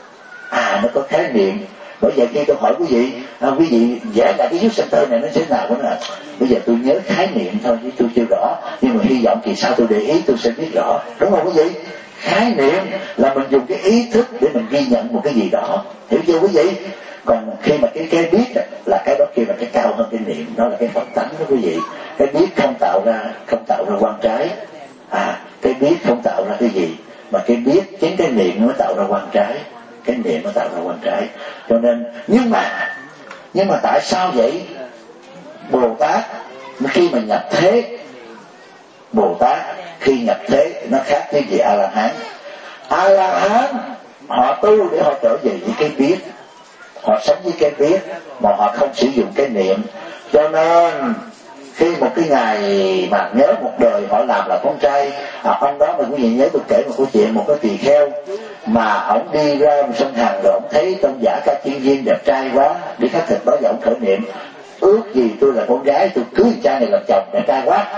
nó có khái niệm. Bởi vậy khi tôi hỏi quý vị giải lại cái youth center này nó thế nào, cũng là bây giờ tôi nhớ khái niệm thôi chứ tôi chưa rõ, nhưng mà hy vọng kỳ sau tôi để ý tôi sẽ biết rõ, đúng không quý vị? Khái niệm là mình dùng cái ý thức để mình ghi nhận một cái gì đó, hiểu chưa quý vị? Còn khi mà cái biết là cái đó kia là cái cao hơn cái niệm, đó là cái Phật tánh đó quý vị. Cái biết không tạo ra quan trái, cái biết không tạo ra cái gì, mà cái biết chính cái niệm mới tạo ra quan trái, cái niệm nó tạo ra quan trái. Cho nên nhưng mà tại sao vậy? Bồ Tát khi mà nhập thế, Bồ Tát khi nhập thế nó khác với vị A La Hán. A La Hán họ tu để họ trở về với cái biết, họ sống với cái biết mà họ không sử dụng cái niệm. Cho nên khi một cái ngày mà nhớ một đời họ làm là con trai, ông đó mà quý vị nhớ tôi kể một câu chuyện, một cái tỳ kheo mà ổng đi ra một sân Hằng rồi ổng thấy tôn giả Ca Chiên Viên đẹp trai quá, đi khắc thực đó và ổng khởi niệm ước gì tôi là con gái tôi cưới cha này làm chồng, đẹp trai quá.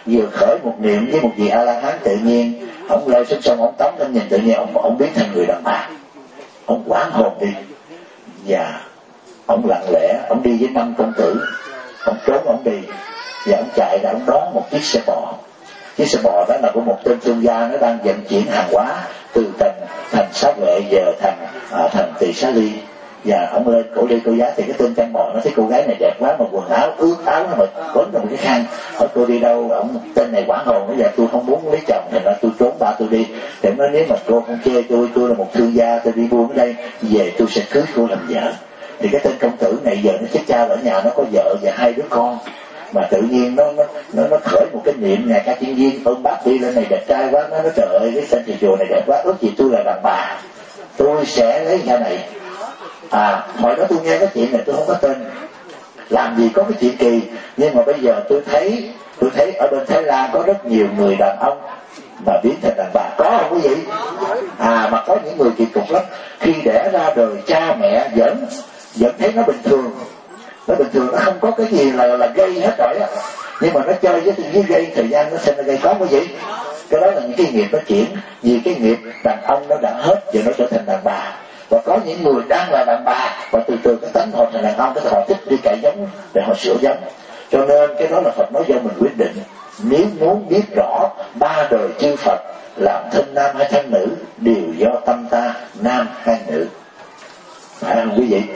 vừa khởi một niệm với một vị A La Hán, tự nhiên ông leo xuống sông, ông tắm lên, nhìn tự nhiên ông biến thành người đàn bà. Ông quán hồn đi, và ông lặng lẽ ông đi với 5 công tử. Ông trốn ông đi, và ông chạy ra ông đón một chiếc xe bò. Chiếc xe bò đó là của một tên thương gia, nó đang vận chuyển hàng hóa từ thành Xá Vệ về thành Tỳ Xá Ly. Và ông lên cổ đi cô giá, thì cái tên chăn bò nó thấy cô gái này đẹp quá mà quần áo ướt áo mà quấn trong một cái khăn, hỏi cô đi đâu. Ông tên này quảng hồn, nói giờ tôi không muốn lấy chồng, thành ra tôi trốn ba tôi đi. Thì nói nếu mà cô không chê tôi là một thương gia, tôi đi buôn ở đây, về tôi sẽ cưới cô làm vợ. Thì cái tên công tử này giờ nó chết cha ở nhà, nó có vợ và 2 đứa con, mà tự nhiên nó khởi một cái niệm. Ngài Ca Tiên Viên ôm bác đi lên, này đẹp trai quá, nó nói trời ơi cái tên chùa này đẹp quá, ước gì tôi là đàn bà, tôi sẽ lấy nhà này. Hồi đó tôi nghe cái chuyện này tôi không có tin, làm gì có cái chuyện kỳ. Nhưng mà bây giờ tôi thấy ở bên Thái Lan có rất nhiều người đàn ông mà biến thành đàn bà, có không quý vị? Mà có những người kỳ cục lắm, khi đẻ ra đời cha mẹ vẫn thấy nó bình thường, nó không có cái gì là gây hết rồi á, nhưng mà nó chơi với gây thời gian nó sinh ra gây, có quý vị? Cái đó là những cái nghiệp nó chuyển, vì cái nghiệp đàn ông nó đã hết và nó trở thành đàn bà. Và có những người đang là đàn bà và từ cái tánh họ thành đàn ông, cái họ thích đi cải giống để họ sửa giống. Cho nên cái đó là Phật nói do mình quyết định. Nếu muốn biết rõ 3 đời chư Phật làm thân nam hay thân nữ đều do tâm ta, nam hay nữ, phải không quý vị?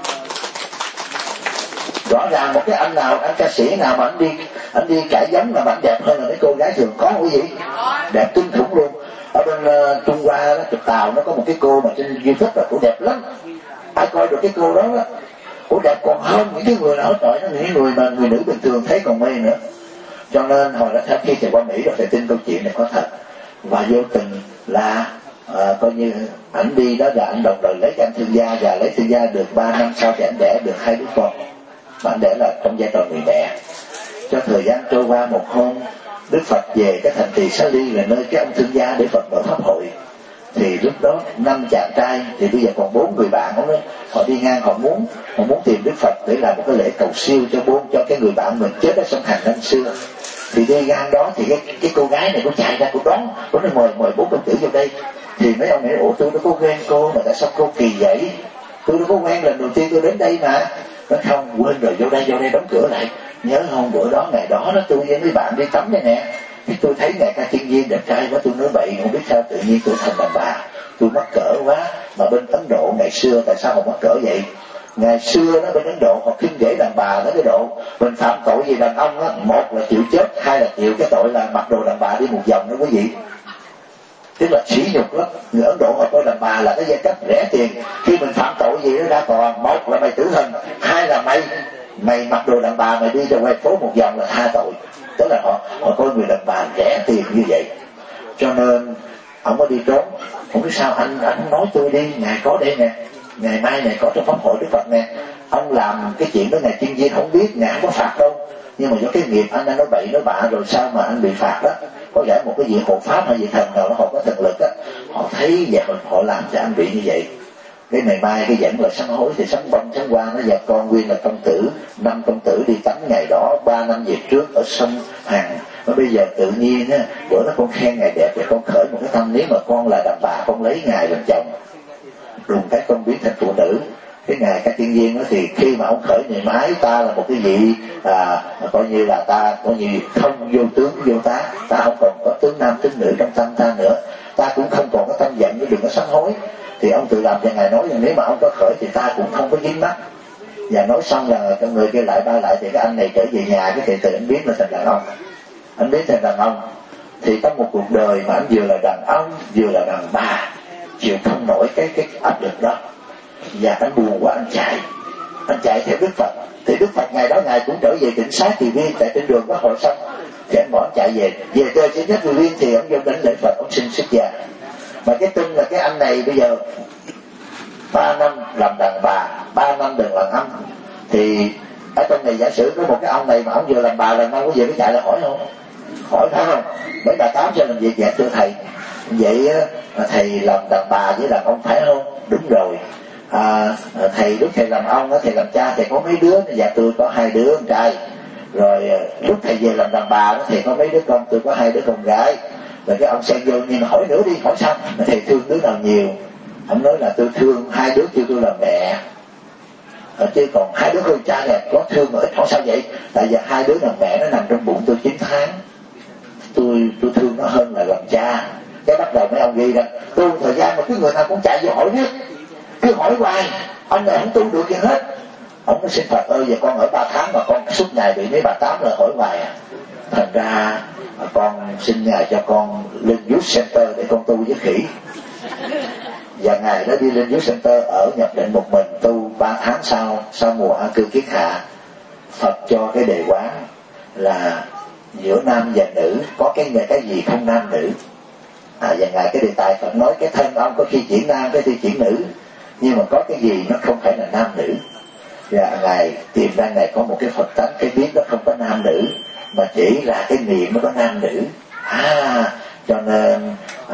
Rõ ràng một cái anh ca sĩ nào mà anh đi cải giống là bạn đẹp hơn là mấy cô gái thường, có quý vị? Đẹp kinh khủng luôn. Ở bên Trung Hoa đó, Trục Tàu nó có một cái cô mà trên YouTube là cô đẹp lắm. Ai coi được cái cô đó cô đẹp còn hơn những cái người nào hết trọi, những người mà người nữ bình thường thấy còn mê nữa. Cho nên hồi đó khi thầy qua Mỹ rồi thầy tin câu chuyện này có thật, và vô tình là coi như ảnh đi đó, là ảnh đồng đời lấy cái anh thương gia, và lấy thương gia được 3 năm sau thì ảnh đẻ được 2 đứa con, mà ảnh đẻ là trong vai trò người mẹ. Cho thời gian trôi qua, một hôm Đức Phật về cái thành Tỳ Xá Ly là nơi cái ông thương gia để Phật mở pháp hội. Thì lúc đó 5 chàng trai, thì bây giờ còn 4 người bạn họ đi ngang, họ muốn tìm Đức Phật để làm một cái lễ cầu siêu cho cái người bạn mình chết ở sông Hàn năm xưa. Thì đi ngang đó thì cái cô gái này cũng chạy ra, cũng đón, cũng nói mời 4 công tử vô đây. Thì mấy ông nghĩ ủa tôi đâu có quen cô, mà tại sao cô kỳ vậy? Tôi đâu có quen, lần đầu tiên tôi đến đây mà. Nói không, quên rồi, vô đây đóng cửa lại. Nhớ không, bữa đó ngày đó tôi với mấy bạn đi tắm đây nè, thì tôi thấy Ngài Ca Tiên Viên đẹp trai quá, tôi nói bậy, không biết sao tự nhiên tôi thành đàn bà, tôi mắc cỡ quá. Mà bên Ấn Độ ngày xưa tại sao họ mắc cỡ vậy? Ngày xưa đó bên Ấn Độ họ khinh dễ đàn bà tới cái độ mình phạm tội gì đàn ông á, một là chịu chết, hai là chịu cái tội là mặc đồ đàn bà đi một vòng đó quý vị. Tức là sỉ nhục lắm. Người Ấn Độ họ coi đàn bà là cái giai cấp rẻ tiền, khi mình phạm tội gì nó ra tòa, một là mày tử hình, hai là mày mặc đồ đàn bà mày đi ra ngoài phố một vòng là tha tội. Tức là họ coi người đàn bà rẻ tiền như vậy. Cho nên ông có đi trốn, không biết sao anh nói tôi đi, ngài có đây nè, ngày mai này có trong pháp hội Đức Phật nè, ông làm cái chuyện đó Ngài Tiên Viên không biết, ngài không có phạt đâu, nhưng mà do cái nghiệp anh đang nói bậy nói bạ rồi sao mà anh bị phạt đó. Có lẽ một cái vị hộ pháp hay vị thần nào đó họ có thần lực á, họ thấy vậy họ làm cho anh bị như vậy. Cái ngày mai cái dẫn là sám hối, thì sám bông sám qua nó dẹp con Nguyên là công tử, 5 công tử đi tắm ngày đó 3 năm về trước ở sông Hàn. Mà bây giờ tự nhiên á, bữa đó con khen ngài đẹp, thì con khởi một cái tâm, nếu mà con là đàn bà con lấy ngài làm chồng, đùng cái con biến thành phụ nữ. Cái Ngài Ca Tiên Viên đó thì khi mà ông khởi niệm ái, ta là một cái vị coi như là ta coi như không vô tướng vô tá, ta không còn có tướng nam tướng nữ trong tâm ta nữa, ta cũng không còn có tâm giận, đừng có sám hối. Thì ông tự làm cho ngài nói rằng nếu mà ông có khởi thì ta cũng không có dính mắc. Và nói xong là cái người kia lại ba lại, thì cái anh này trở về nhà, cái từ từ anh biết là thành đàn ông. Anh biết thành đàn ông thì trong một cuộc đời mà anh vừa là đàn ông vừa là đàn bà, chịu không nổi cái áp lực đó, và anh buồn quá, anh chạy theo Đức Phật. Thì Đức Phật ngày đó ngài cũng trở về tỉnh Xá Kỳ Viên, tại trên đường có hội xong thì anh bỏ anh chạy về chơi trên Nhất Kỳ Viên. Thì ông vô đến lễ Phật, ông xin xuất gia. Mà cái tin là cái anh này bây giờ 3 năm làm đàn bà, 3 năm đừng làm âm. Thì ở trong này giả sử có một cái ông này mà ông vừa làm bà làm ông, có về cái chạy là hỏi không? Hỏi phải không? Mấy bà Tám cho làm việc dạ thưa thầy, vậy thầy làm đàn bà với làm ông phải không? Đúng rồi. Thầy lúc thầy làm ông đó, thầy làm cha thầy có mấy đứa? Dạ tôi có 2 đứa con trai. Rồi lúc thầy về làm đàn bà đó, thầy có mấy đứa con, tôi có 2 đứa con gái. Rồi cái ông xem vô, nhưng mà hỏi nữa đi, hỏi xong thầy thương đứa nào nhiều? Ông nói là tôi thương 2 đứa kêu tôi là mẹ, chứ còn 2 đứa con trai này có thương mà ít. Hỏi sao vậy? Tại vì 2 đứa làm mẹ nó nằm trong bụng tôi 9 tháng, tôi thương nó hơn là làm cha. Cái bắt đầu mấy ông ghi ra tu thời gian mà cứ người nào cũng chạy vô hỏi biết, cứ hỏi hoài, ông này không tu được gì hết. Ông nói xin Phật ơi, giờ con ở 3 tháng mà con suốt ngày bị mấy bà tám là hỏi hoài à. Thành ra con xin Ngài cho con lên youth center để con tu với khỉ. Và Ngài đã đi lên youth center ở Nhập Định một mình tu 3 tháng sau mùa an cư kiết hạ. Phật cho cái đề quán là giữa nam và nữ có cái gì không nam nữ. Và Ngài cái đề tài Phật nói cái thân ông có khi chuyển nam, có khi chuyển nữ, nhưng mà có cái gì nó không phải là nam nữ. Và Ngài tìm ra Ngài có một cái Phật tánh, cái biết nó không có nam nữ, mà chỉ là cái niệm nó có nam nữ. Cho nên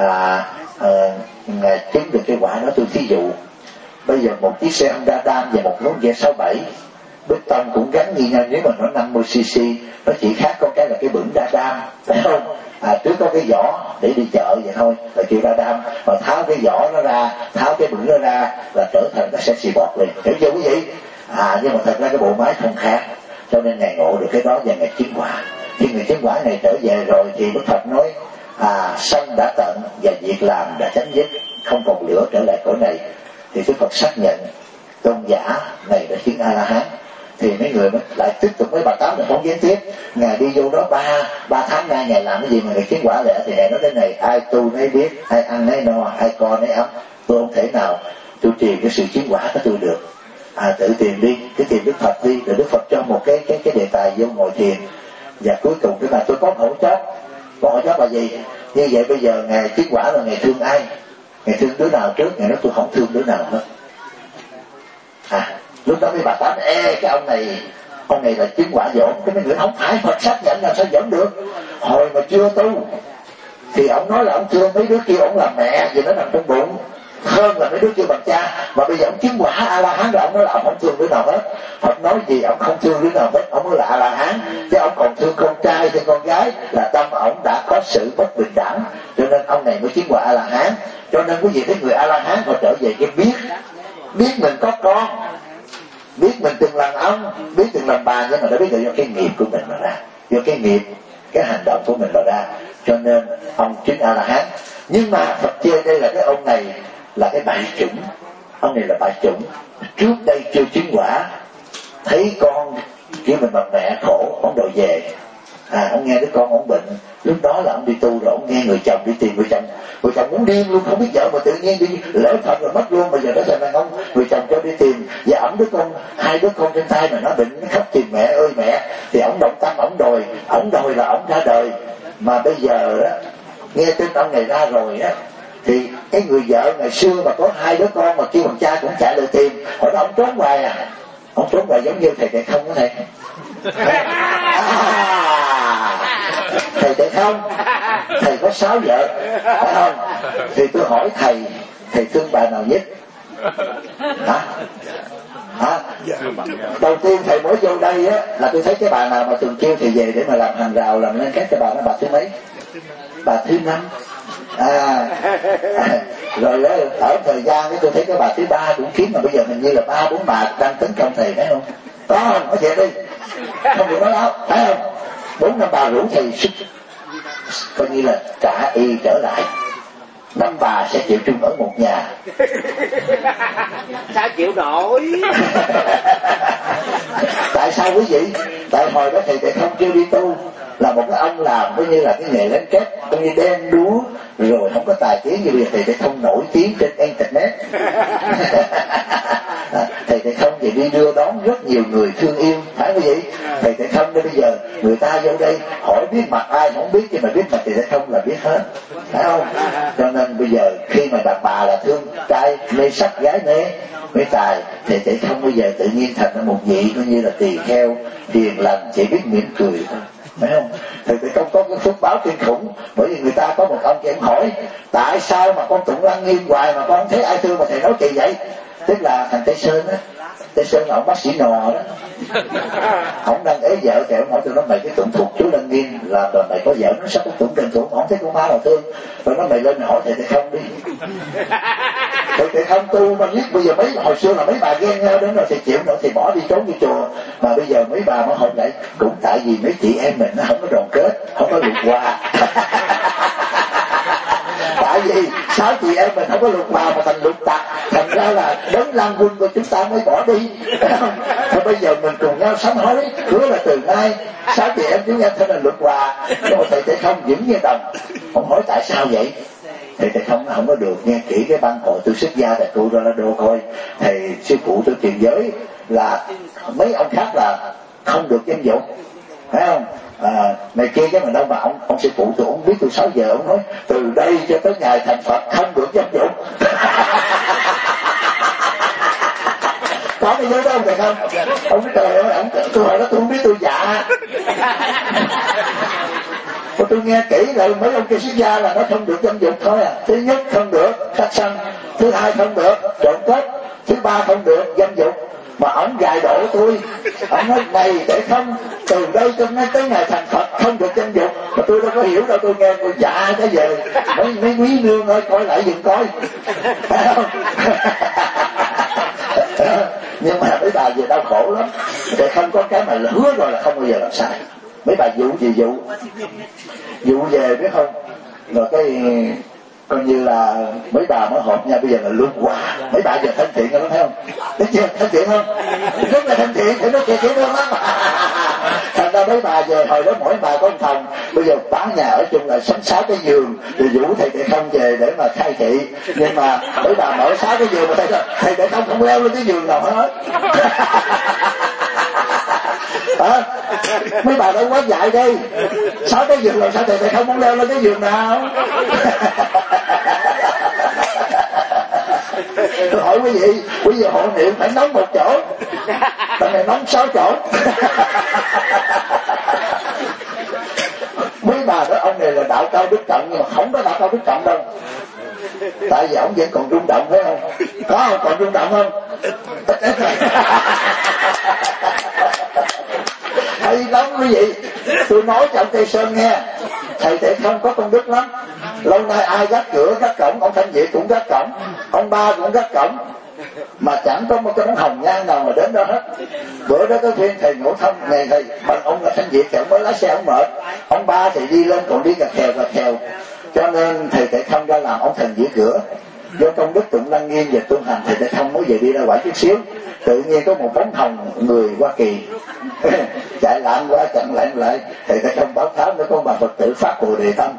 Ngài chứng được cái quả đó. Tôi thí dụ bây giờ một chiếc xe Honda Dam và một nốt V67 bê tông cũng gắn như nhau, nếu mà nó 50cc, nó chỉ khác có cái là cái bửng đa đam, phải không? Trước có cái vỏ để đi chợ vậy thôi là kêu đa đam, mà tháo cái vỏ nó ra, tháo cái bửng nó ra là trở thành cái xe xì bọt liền, hiểu chưa quý vị? Nhưng mà thật ra cái bộ máy không khác. Cho nên Ngài ngộ được cái đó và Ngài chứng quả. Khi Ngài chứng quả này trở về rồi thì Đức Phật nói sanh đã tận và việc làm đã chấm dứt, không còn lửa trở lại cõi này. Thì Đức Phật xác nhận tôn giả này đã chứng A-la-hán. Thì mấy người mới lại tiếp tục với bà tám là phóng viếng tiếp. Ngài đi vô đó 3 tháng nay Ngài làm cái gì mà Ngài chứng quả lẽ? Thì Ngài nói thế này: ai tu nấy biết, ai ăn nấy no, ai co nấy ấm. Tôi không thể nào tôi tìm cái sự chứng quả của tôi được. Tự tìm đi, cứ tìm Đức Phật đi. Rồi Đức Phật cho một cái đề tài vô ngồi thiền. Và cuối cùng cái bà tôi có hỏi chót là gì? Như vậy bây giờ Ngài chứng quả là Ngài thương ai? Ngài thương đứa nào trước? Ngài nói tôi không thương đứa nào hết. Lúc đó mấy bà tám cái ông này là chứng quả dỗn. Cái mấy người không phải, Phật xác nhận là sao dỗn được. Hồi mà chưa tu thì ông nói là ông thương mấy đứa kia, ông làm mẹ vì nó nằm trong bụng, hơn là mấy đứa kia bằng cha. Mà bây giờ ông chứng quả A-la-hán rồi ông nói là ông không thương đứa nào hết. Phật nói gì ông không thương đứa nào hết, ông nói là A-la-hán, chứ ông còn thương con trai hay con gái, là tâm ông đã có sự bất bình đẳng. Cho nên ông này mới chứng quả A-la-hán. Cho nên quý vị thấy người A-la-hán họ trở về cái biết mình có con, biết mình từng làm ông, biết từng làm bà, nhưng mà đã biết được do cái nghiệp của mình mà ra, do cái nghiệp, cái hành động của mình mà ra. Cho nên ông chứng A-la-hán. Nhưng mà Phật chê đây là cái ông này là cái bại chủng. Ông này là bại chủng, trước đây chưa chứng quả, thấy con kiểu mình bằng mẹ khổ, ông đòi về. Ông nghe đứa con ông bệnh, lúc đó là ông đi tu rồi, ông nghe người chồng đi tìm người chồng muốn điên luôn, không biết vợ mà tự nhiên đi lỡ Phật rồi mất luôn. Bây giờ nó thành đàn ông, người chồng cho đi tìm, và ổng hai đứa con trên tay mà nó bệnh, nó khóc tìm mẹ ơi mẹ. Thì ổng động tâm, ổng đòi là ổng ra đời. Mà bây giờ đó, nghe tin ông này ra rồi á, thì cái người vợ ngày xưa mà có 2 đứa con mà kêu bằng cha cũng chạy lại tìm. Hồi đó ông trốn hoài ông trốn hoài giống như thầy không có thầy. Thầy không, thầy có 6 vợ, phải không? Thì tôi hỏi thầy thương bà nào nhất? Đầu tiên thầy mới vô đây á, là tôi thấy cái bà nào mà thường kêu thầy về để mà làm hàng rào, làm lên các cái bà nó bà thứ mấy? Bà thứ 5. Rồi đó, ở thời gian tôi thấy cái bà thứ 3 cũng kiếm, mà bây giờ hình như là 3-4 bà đang tấn công thầy, phải không? Có không? Có chuyện đi, không được nói đâu, phải không? 4-5 bà rủ thầy sức, coi như là trả y trở lại. 5 bà sẽ chịu chung ở một nhà. Sao chịu nổi? Tại sao quý vị? Tại hồi đó thầy không kêu đi tu, là một cái ông làm coi như là cái nghề đánh kép, coi như đen đúa, rồi không có tài tiếng như bây giờ thầy không nổi tiếng trên internet. Thầy không thì đi đưa đón rất nhiều người thương yêu, phải không vậy? Thầy không nên bây giờ người ta vô đây hỏi biết mặt ai không biết, nhưng mà biết mặt thầy không là biết hết, phải không? Cho nên bây giờ khi mà đàn bà là thương trai mê sắc, gái mê tài, thì thầy không bây giờ tự nhiên thành ra một vị coi như là tỳ kheo hiền lành, chỉ biết mỉm cười thôi, phải không? Thầy không có cái phước báo kinh khủng. Bởi vì người ta có một ông kia hỏi tại sao mà con tụng Lăng Nghiêm hoài mà con không thấy ai thương, mà thầy nói kỳ vậy? Tức là thằng Tây Sơn á, Tây Sơn là ông bác sĩ nò đó, ông đang ế vợ thì ông hỏi tôi, nói mày cái tụng thuộc chú Lân Nghiêm là mày có vợ nó sắp có tụng trên tụng, ông thấy con má nào thương, rồi nói mày lên hỏi thầy không đi. Thầy không tu mà biết bây giờ mấy hồi xưa là mấy bà ghen nhau đến rồi thì chịu nữa thì bỏ đi trốn đi chùa, mà bây giờ mấy bà mới học lại cũng tại vì mấy chị em mình nó không có đoàn kết, không có lục hòa. Tại vì 6 chị em mình không có lục hòa mà thành lục tặc, thành ra là đấng Lan Quân của chúng ta mới bỏ đi. Thôi bây giờ mình cùng nhau sám hối, hứa là từ nay 6 chị em chúng ta sẽ là lục hòa. Nhưng mà thầy không vững như đồng. Ông hỏi tại sao vậy? Thầy không có được nghe kỹ cái băng hội tôi xuất gia tại tụi ra đô coi. Thầy sư phụ tôi truyền giới là mấy ông khác là không được danh dụng, phải không? Này kia cái mà đâu mà ông sư phụ tôi, ông biết tôi 6 giờ ông nói từ đây cho tới ngày thành Phật không được danh dụng. Có cái giới đó không thầy không? Ông nói trời ơi, tôi hỏi đó tôi không biết, tôi dạ. Tôi nghe kỹ là mấy ông kia xuất gia là nó không được danh dụng thôi à. Thứ nhất không được sát sanh, thứ hai không được trộm cắp, thứ ba không được danh dụng. Mà ông gài độ tôi, ông nói này để không từ đây cho tới ngày thành Phật không được danh dụng. Mà tôi đâu có hiểu đâu, tôi nghe tôi dạ cái giờ mấy quý nương ơi coi lại giùm coi. Nhưng mà mấy bà về đau khổ lắm, để không có cái mà hứa rồi là không bao giờ làm sai. Mấy bà dụ gì dụ về biết không, rồi cái coi như là mấy bà mới họp nha, bây giờ là luân hòa. Mấy bà giờ thân thiện rồi, thấy không? Thấy chưa? Thân thiện không? Rất là thân thiện, thì nó thiện thương lắm. Thành ra mấy bà về hồi đó mỗi bà có một phòng, bây giờ bán nhà ở chung là 6 cái giường, rồi vũ thầy không về để mà khai thị. Nhưng mà mấy bà mở 6 cái giường mà thầy không leo lên cái giường nào hết. Mấy bà đâu quá dại đi, 6 cái giường rồi sao thầy không muốn leo lên cái giường nào? Tôi hỏi quý vị, bây giờ hộ niệm phải nóng 1 chỗ, tại này nóng 6 chỗ. Mấy bà đó ông này là đạo cao đức trọng, nhưng mà không có đạo cao đức trọng đâu. Tại vì ông vẫn còn rung động, phải không? Có không? Còn rung động không? Hay lắm quý vị. Tôi nói cho ông Tây Sơn nghe, thầy không có công đức lắm. Lâu nay ai gác cửa gác cổng, ông Thanh Việt cũng gác cổng, ông Ba cũng gác cổng, mà chẳng có một cái bóng hồng nhan nào mà đến đó hết. Bữa đó có thiên thầy Ngộ Thông, ngày thầy bằng ông là Thanh Việt thì ông mới lái xe ông mệt, ông Ba thì đi lên còn đi gạt khèo, cho nên thầy không ra làm ông thần giữ cửa. Do công đức tụng Lăng Nghiêm và tu hành, thầy không mới về đi ra ngoài chút xíu, tự nhiên có một bóng hồng người Hoa Kỳ chạy lạng qua chặn lại, thầy không báo cáo nó có bà Phật tử phát Bồ Đề Tâm.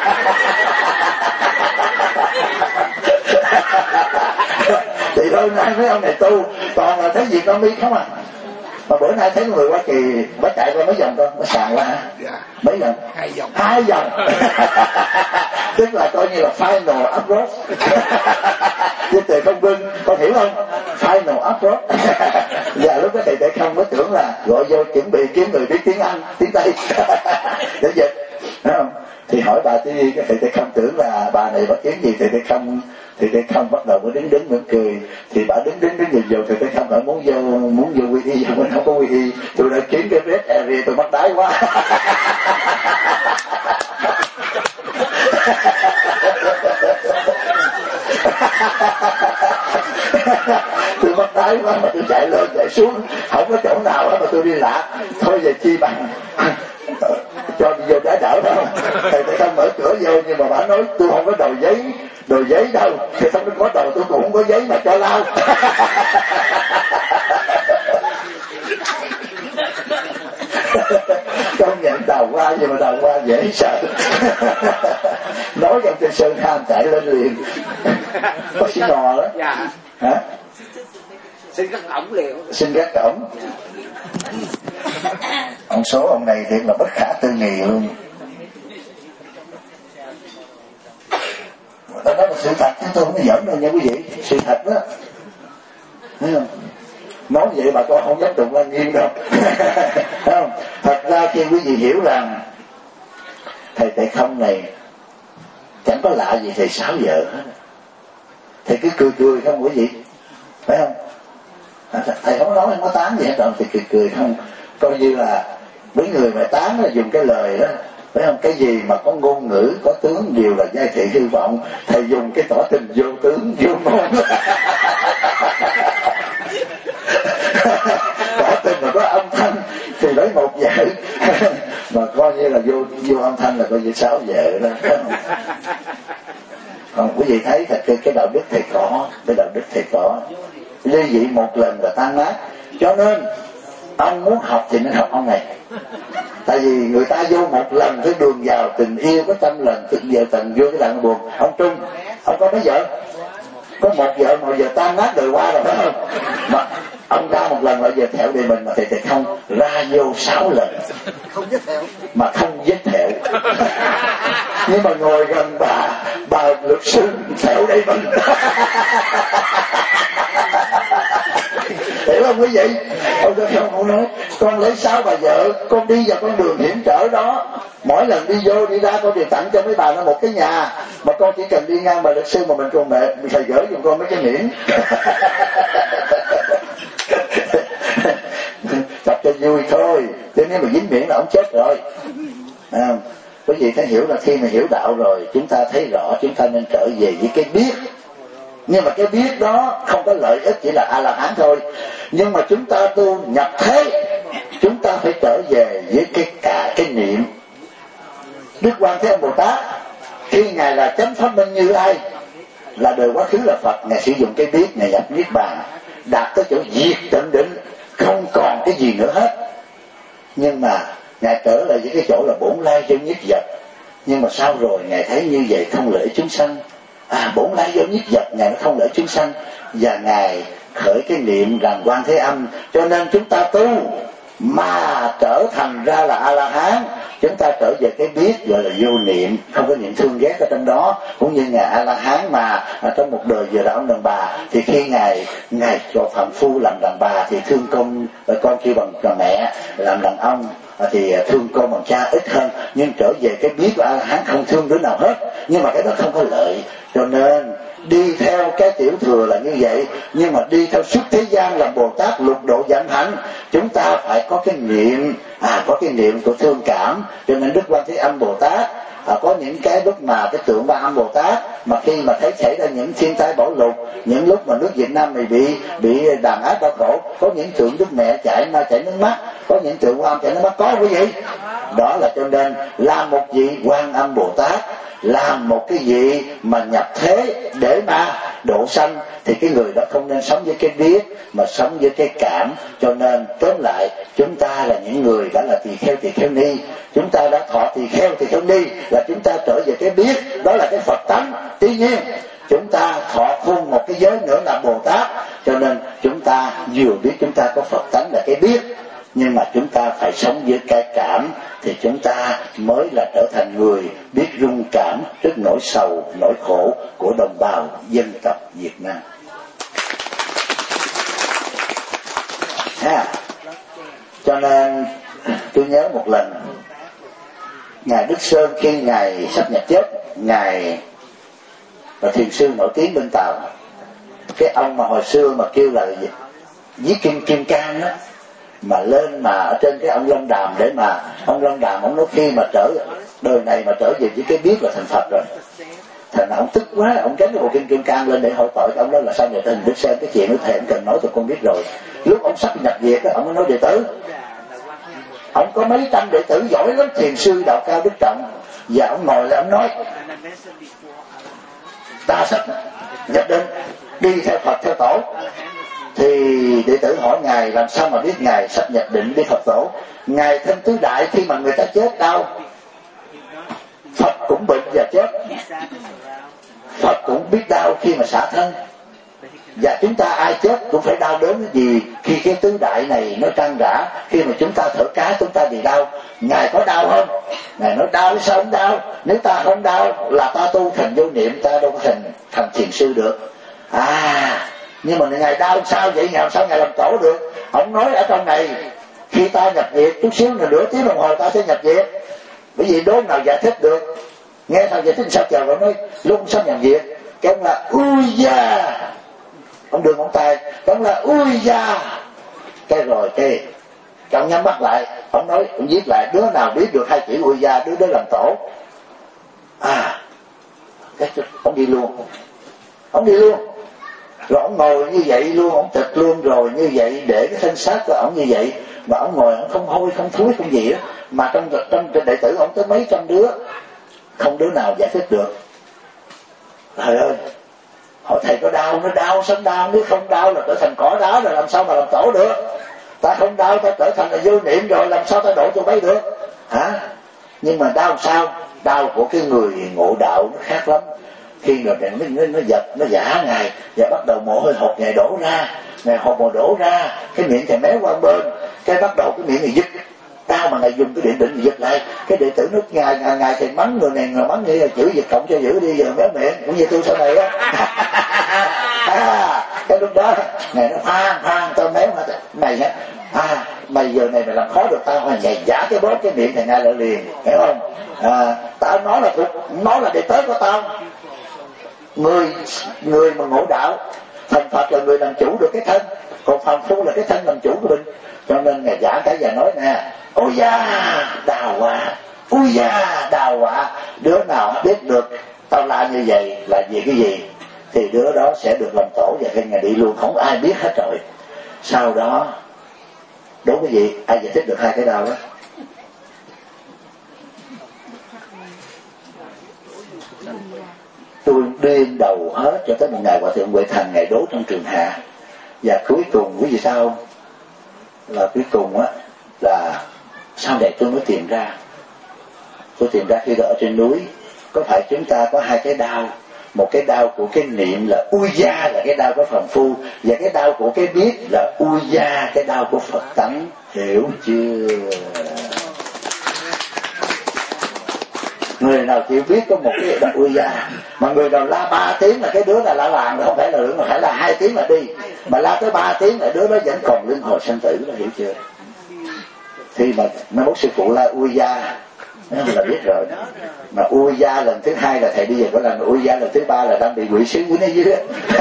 Thì lâu nay mấy ông này tu toàn là thấy Việt Nam mi không à. Mà bữa nay thấy người Hoa Kỳ bà chạy qua mấy vòng con, nó sàn qua hả? Mấy vòng? 2 vòng. Tức là coi như là final approach. Chứ thầy không bưng, con hiểu không? Final approach. Và lúc đó thầy không có tưởng là gọi vô chuẩn bị kiếm người biết tiếng Anh, tiếng Tây để dịch, đúng không? Thì hỏi bà thì thầy không tưởng là bà này bắt kiếm gì, thầy không bắt đầu mới đứng mỉm cười. Thì bà đứng nhiều thì thầy không hỏi muốn vô quy y, mình không có quy y, tôi đã kiếm cái red area, tôi bắt đái quá. Tôi bắt đái quá mà tôi chạy lên chạy xuống không có chỗ nào hết mà tôi đi lạc. Thôi về chi bằng cho đi vô đá đỡ đâu. Thầy không mở cửa vô, nhưng mà bà nói tôi không có đồ giấy đâu. Thầy không có đồ, tôi cũng không có giấy mà cho lao. Công nhận đào hoa, nhưng mà đào hoa dễ sợ. Nói trong trên Sơn Ham chạy lên liền. Có xin đò đó. Dạ. Hả? Xin gác cổng liền. Xin gác cổng. Ông số ông này thiệt là bất khả tư nghị luôn. Đó là sự thật, chứ tôi không có giỡn đâu nha quý vị. Sự thật đó. Thấy không? Nói vậy bà con không dám tụng Lăng Nghiêm đâu. Thấy không? Thật ra khi quý vị hiểu rằng thầy không này chẳng có lạ gì thầy 6 giờ hết. Thầy cứ cười không quý vị, phải không? Thầy không nói, không có tán gì hết rồi, thì cười không, coi như là mấy người mà tán là dùng cái lời đó, phải không? Cái gì mà có ngôn ngữ, có tướng đều là giá trị hư vọng. Thầy dùng cái tỏ tình vô tướng, vô ngôn. Tỏ tình mà có âm thanh thì lấy một vợ, mà coi như là vô âm thanh là coi như 6 vợ đó. Còn quý vị thấy thật cái đạo đức thầy có, cái đạo đức thầy có. Ly dị một lần là tan nát. Cho nên ông muốn học thì nên học ông này. Tại vì người ta vô một lần cái đường vào tình yêu có 100 lần, thực giờ tình vô cái lần buồn. Ông Trung, ông có mấy vợ? Có một vợ mà giờ tan nát đời qua rồi, phải không? Mà ông ra một lần là giờ thẹo đời mình, mà thầy không ra vô 6 lần không giới thiệu, mà không giới thiệu. Nhưng mà ngồi gần bà luật sư thẹo đây mình. Hiểu không quý vị? Ông không nói con lấy 6 bà vợ, con đi vào con đường hiểm trở đó, mỗi lần đi vô đi ra con đều tặng cho mấy bà nó một cái nhà, mà con chỉ cần đi ngang bà luật sư mà mình còn mẹ thầy gửi giùm con mấy cái miễn. Tập cho vui thôi, chứ nếu mà dính miễn là ông chết rồi. Quý vị thấy hiểu là khi mà hiểu đạo rồi, chúng ta thấy rõ chúng ta nên trở về với cái biết. Nhưng mà cái biết đó không có lợi ích, chỉ là A-la-hán thôi. Nhưng mà chúng ta tu nhập thế, chúng ta phải trở về với cả cái niệm. Đức Quan Thế Âm Bồ Tát khi Ngài là chánh pháp minh Như Lai, là đời quá khứ là Phật, Ngài sử dụng cái biết, Ngài nhập niết bàn, đạt tới chỗ diệt tận định, không còn cái gì nữa hết. Nhưng mà Ngài trở lại với cái chỗ là bổn lai vô nhất vật. Nhưng mà sau rồi Ngài thấy như vậy không lợi chúng sanh. Bổn lai vô nhất vật, Ngài nó không lợi chúng sanh, và Ngài khởi cái niệm rằng Quan Thế Âm. Cho nên chúng ta tu mà trở thành ra là A-la-hán, chúng ta trở về cái biết gọi là vô niệm, không có niệm thương ghét ở trong đó. Cũng như Ngài A-la-hán mà trong một đời vừa là ông đàn bà, thì khi Ngài cho phạm phu làm đàn bà thì thương con kêu bằng mẹ, làm đàn ông thì thương con bằng cha ít hơn. Nhưng trở về cái biết của A-la-hán không thương đứa nào hết, nhưng mà cái đó không có lợi. Cho nên đi theo cái tiểu thừa là như vậy, nhưng mà đi theo suốt thế gian là Bồ Tát lục độ giảm hạnh, chúng ta phải có cái niệm, có cái niệm của thương cảm. Cho nên Đức Quan Thế Âm Bồ Tát có những cái lúc mà cái tượng Ba Âm Bồ Tát mà khi mà thấy xảy ra những thiên tai bão lụt, những lúc mà nước Việt Nam này bị đàn áp đau khổ, có những tượng Đức Mẹ chảy nước mắt, có những tượng Quan Âm chảy nước mắt, có quý vị. Đó là cho nên làm một vị Quan Âm Bồ Tát, làm một cái gì mà nhập thế để mà độ sanh, thì cái người đó không nên sống với cái biết mà sống với cái cảm. Cho nên tóm lại, chúng ta là những người đã là tỳ kheo ni, chúng ta đã thọ tỳ kheo ni, là chúng ta trở về cái biết, đó là cái Phật tánh. Tuy nhiên chúng ta thọ thêm một cái giới nữa là Bồ Tát, cho nên chúng ta vừa biết chúng ta có Phật tánh là cái biết, nhưng mà chúng ta phải sống với cái cảm, thì chúng ta mới là trở thành người biết rung cảm trước nỗi sầu, nỗi khổ của đồng bào dân tộc Việt Nam. Cho nên tôi nhớ một lần Ngài Đức Sơn khi Ngài sắp nhập chết, Ngài là thiền sư nổi tiếng bên Tàu, cái ông mà hồi xưa mà kêu là viết kim cang đó, mà lên mà ở trên cái ông Long Đàm, để mà ông Long Đàm ông nói khi mà đời này mà trở về với cái biết là thành Phật rồi. Thành ông tức quá, ông gánh cái bộ kim cang lên để hỏi tội ông đó là sao vậy? Thầy Đức xem cái chuyện đó thầy không cần nói, tụi con biết rồi. Lúc ông sắp nhập việc đó, ông mới nói đệ tử, ông có mấy trăm đệ tử giỏi lắm, thiền sư đạo cao đức trọng, và ông ngồi lại ông nói ta sắp nhập định đi theo Phật theo tổ. Thì đệ tử hỏi Ngài làm sao mà biết Ngài sắp nhập định đi Phật tổ? Ngài Thanh Tứ Đại khi mà người ta chết đau, Phật cũng bệnh và chết, Phật cũng biết đau khi mà xả thân, và chúng ta ai chết cũng phải đau đớn. Vì khi cái tứ đại này nó trăn rã, khi mà chúng ta thở cá chúng ta bị đau. Ngài có đau không? Ngài nói đau, sao không đau? Nếu ta không đau là ta tu thành vô niệm, ta đâu có thành thiền sư được. Nhưng mà Ngài đau sao vậy? Ngài sao Ngài làm tổ được? Ông nói ở trong này, khi ta nhập viện chút xíu nữa, nửa tiếng đồng hồ ta sẽ nhập viện. Bởi vì đố nào giải thích được. Nghe thằng giải thích sao chờ, rồi nói lúc sắp nhập viện, cái ông là ui da, ông đưa ngón tay ông là ui da, cái rồi cái ông nhắm mắt lại, ông nói, ông viết lại, đứa nào biết được hai chữ ui da đứa đó làm tổ. Cái ông đi luôn, rồi ông ngồi như vậy luôn, ông tịch luôn, rồi như vậy để cái thân xác của ông như vậy, mà ông ngồi ông không hôi không thúi không gì đó, mà trong đệ tử ông tới mấy trăm đứa, không đứa nào giải thích được. Trời ơi, hỏi thầy có đau, nó đau sống đau, nếu không đau là trở thành cỏ đá rồi làm sao mà làm tổ được, ta không đau ta trở thành là vô niệm rồi làm sao ta độ cho mấy được hả? Nhưng mà đau sao? Đau của cái người ngộ đạo nó khác lắm. Khi rồi nó giật, nó giả Ngài, và bắt đầu mồ hôi hột Ngài đổ ra, Ngài hột mồ đổ ra, cái miệng Ngài méo qua bên, cái bắt đầu cái miệng Ngài giật đau, mà Ngài dùng cái điện định giật lại, cái đệ tử nó Ngài Thầy mắng người này, người mắng như là chữ giật cộng cho giữ đi, giờ méo miệng, cũng như tôi sau này á. Cái lúc đó Ngài nó phan tao méo hả mày hả? Mày giờ này mày làm khó được tao, mà Ngài giả cái bóp cái miệng Thầy Ngài lại liền, hiểu không? Tao nói là nó là đệ tử của tao. Người mà ngộ đạo thành Phật là người làm chủ được cái thân, còn phàm phu là cái thân làm chủ của mình. Cho nên Ngài giả cái và nói nè, ôi da đào quả, ôi da đào quả, đứa nào biết được tao la như vậy là vì cái gì thì đứa đó sẽ được làm tổ, và khi Ngài đi luôn không ai biết hết rồi. Sau đó đúng cái gì ai giải thích được hai cái đau đó? Tôi điên đầu hết cho tới một ngày Hòa Thượng Huệ Thành Ngài đố trong Trường Hạ. Và cuối cùng quý vị sao là cuối cùng á là sau này tôi mới tìm ra khi ở trên núi có phải chúng ta có hai cái đau, một cái đau của cái niệm là ui da là cái đau của phàm phu, và cái đau của cái biết là ui da cái đau của Phật tánh, hiểu chưa? Người nào chịu biết có một cái đau ui da, mà người nào la 3 tiếng là cái đứa là la làng, không phải là lượng, mà phải là 2 tiếng là đi, mà la tới 3 tiếng là đứa đó vẫn còn luân hồi sanh tử, đó hiểu chưa? Khi mà mấy bố sư phụ la ui da là biết rồi, mà ui da lần thứ 2 là thầy đi về có lần ui da lần thứ 3 là đang bị quỷ sứ quýnh ở dưới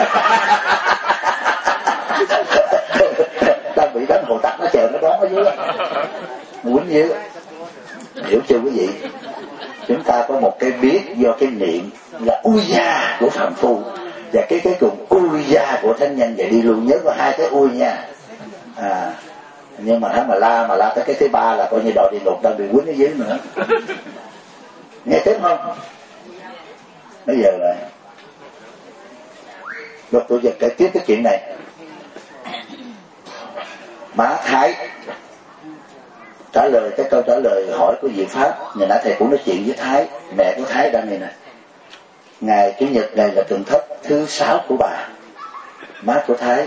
đang bị đánh hồ tặc nó chờ nó đón ở dưới quýnh dưới, hiểu chưa quý vị? Chúng ta có một cái biết do cái niệm là ui da của phàm phu, và cái cùng ui da của thánh nhân, vậy đi luôn, nhớ có hai cái ui nha. Nhưng màถ้าmà la tới cái thứ 3 là coi như đòi địa ngục đang bị quýnh ở dưới nữa. Nghe tiếp không? Bây giờ là lúc tôi giờ kể tiếp cái chuyện này. Mã Thái trả lời cái câu trả lời hỏi của Diệu Pháp. Ngày nãy thầy cũng nói chuyện với Thái, mẹ của Thái đang này nè. Ngày Chủ nhật này là tuần thất thứ 6 của má của Thái,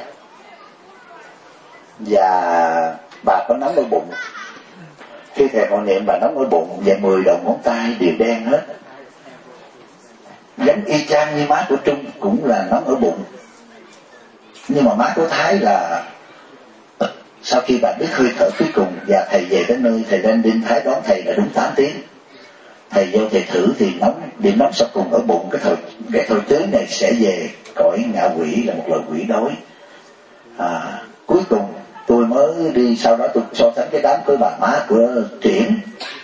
và bà có nắm ở bụng. Khi thầy hộ niệm bà nắm ở bụng, và 10 đầu ngón tay đều đen hết, giống y chang như má của Trung cũng là nắm ở bụng. Nhưng mà má của Thái là sau khi bà biết hơi thở cuối cùng, và thầy về đến nơi, thầy lên đinh Thái đón thầy là đúng 8 tiếng. Thầy vô thầy thử thì điểm nóng sau cùng ở bụng, cái thời tướng này sẽ về cõi ngạ quỷ, là một loài quỷ đói. Cuối cùng tôi mới đi, sau đó tôi so sánh cái đám của bà má của Triển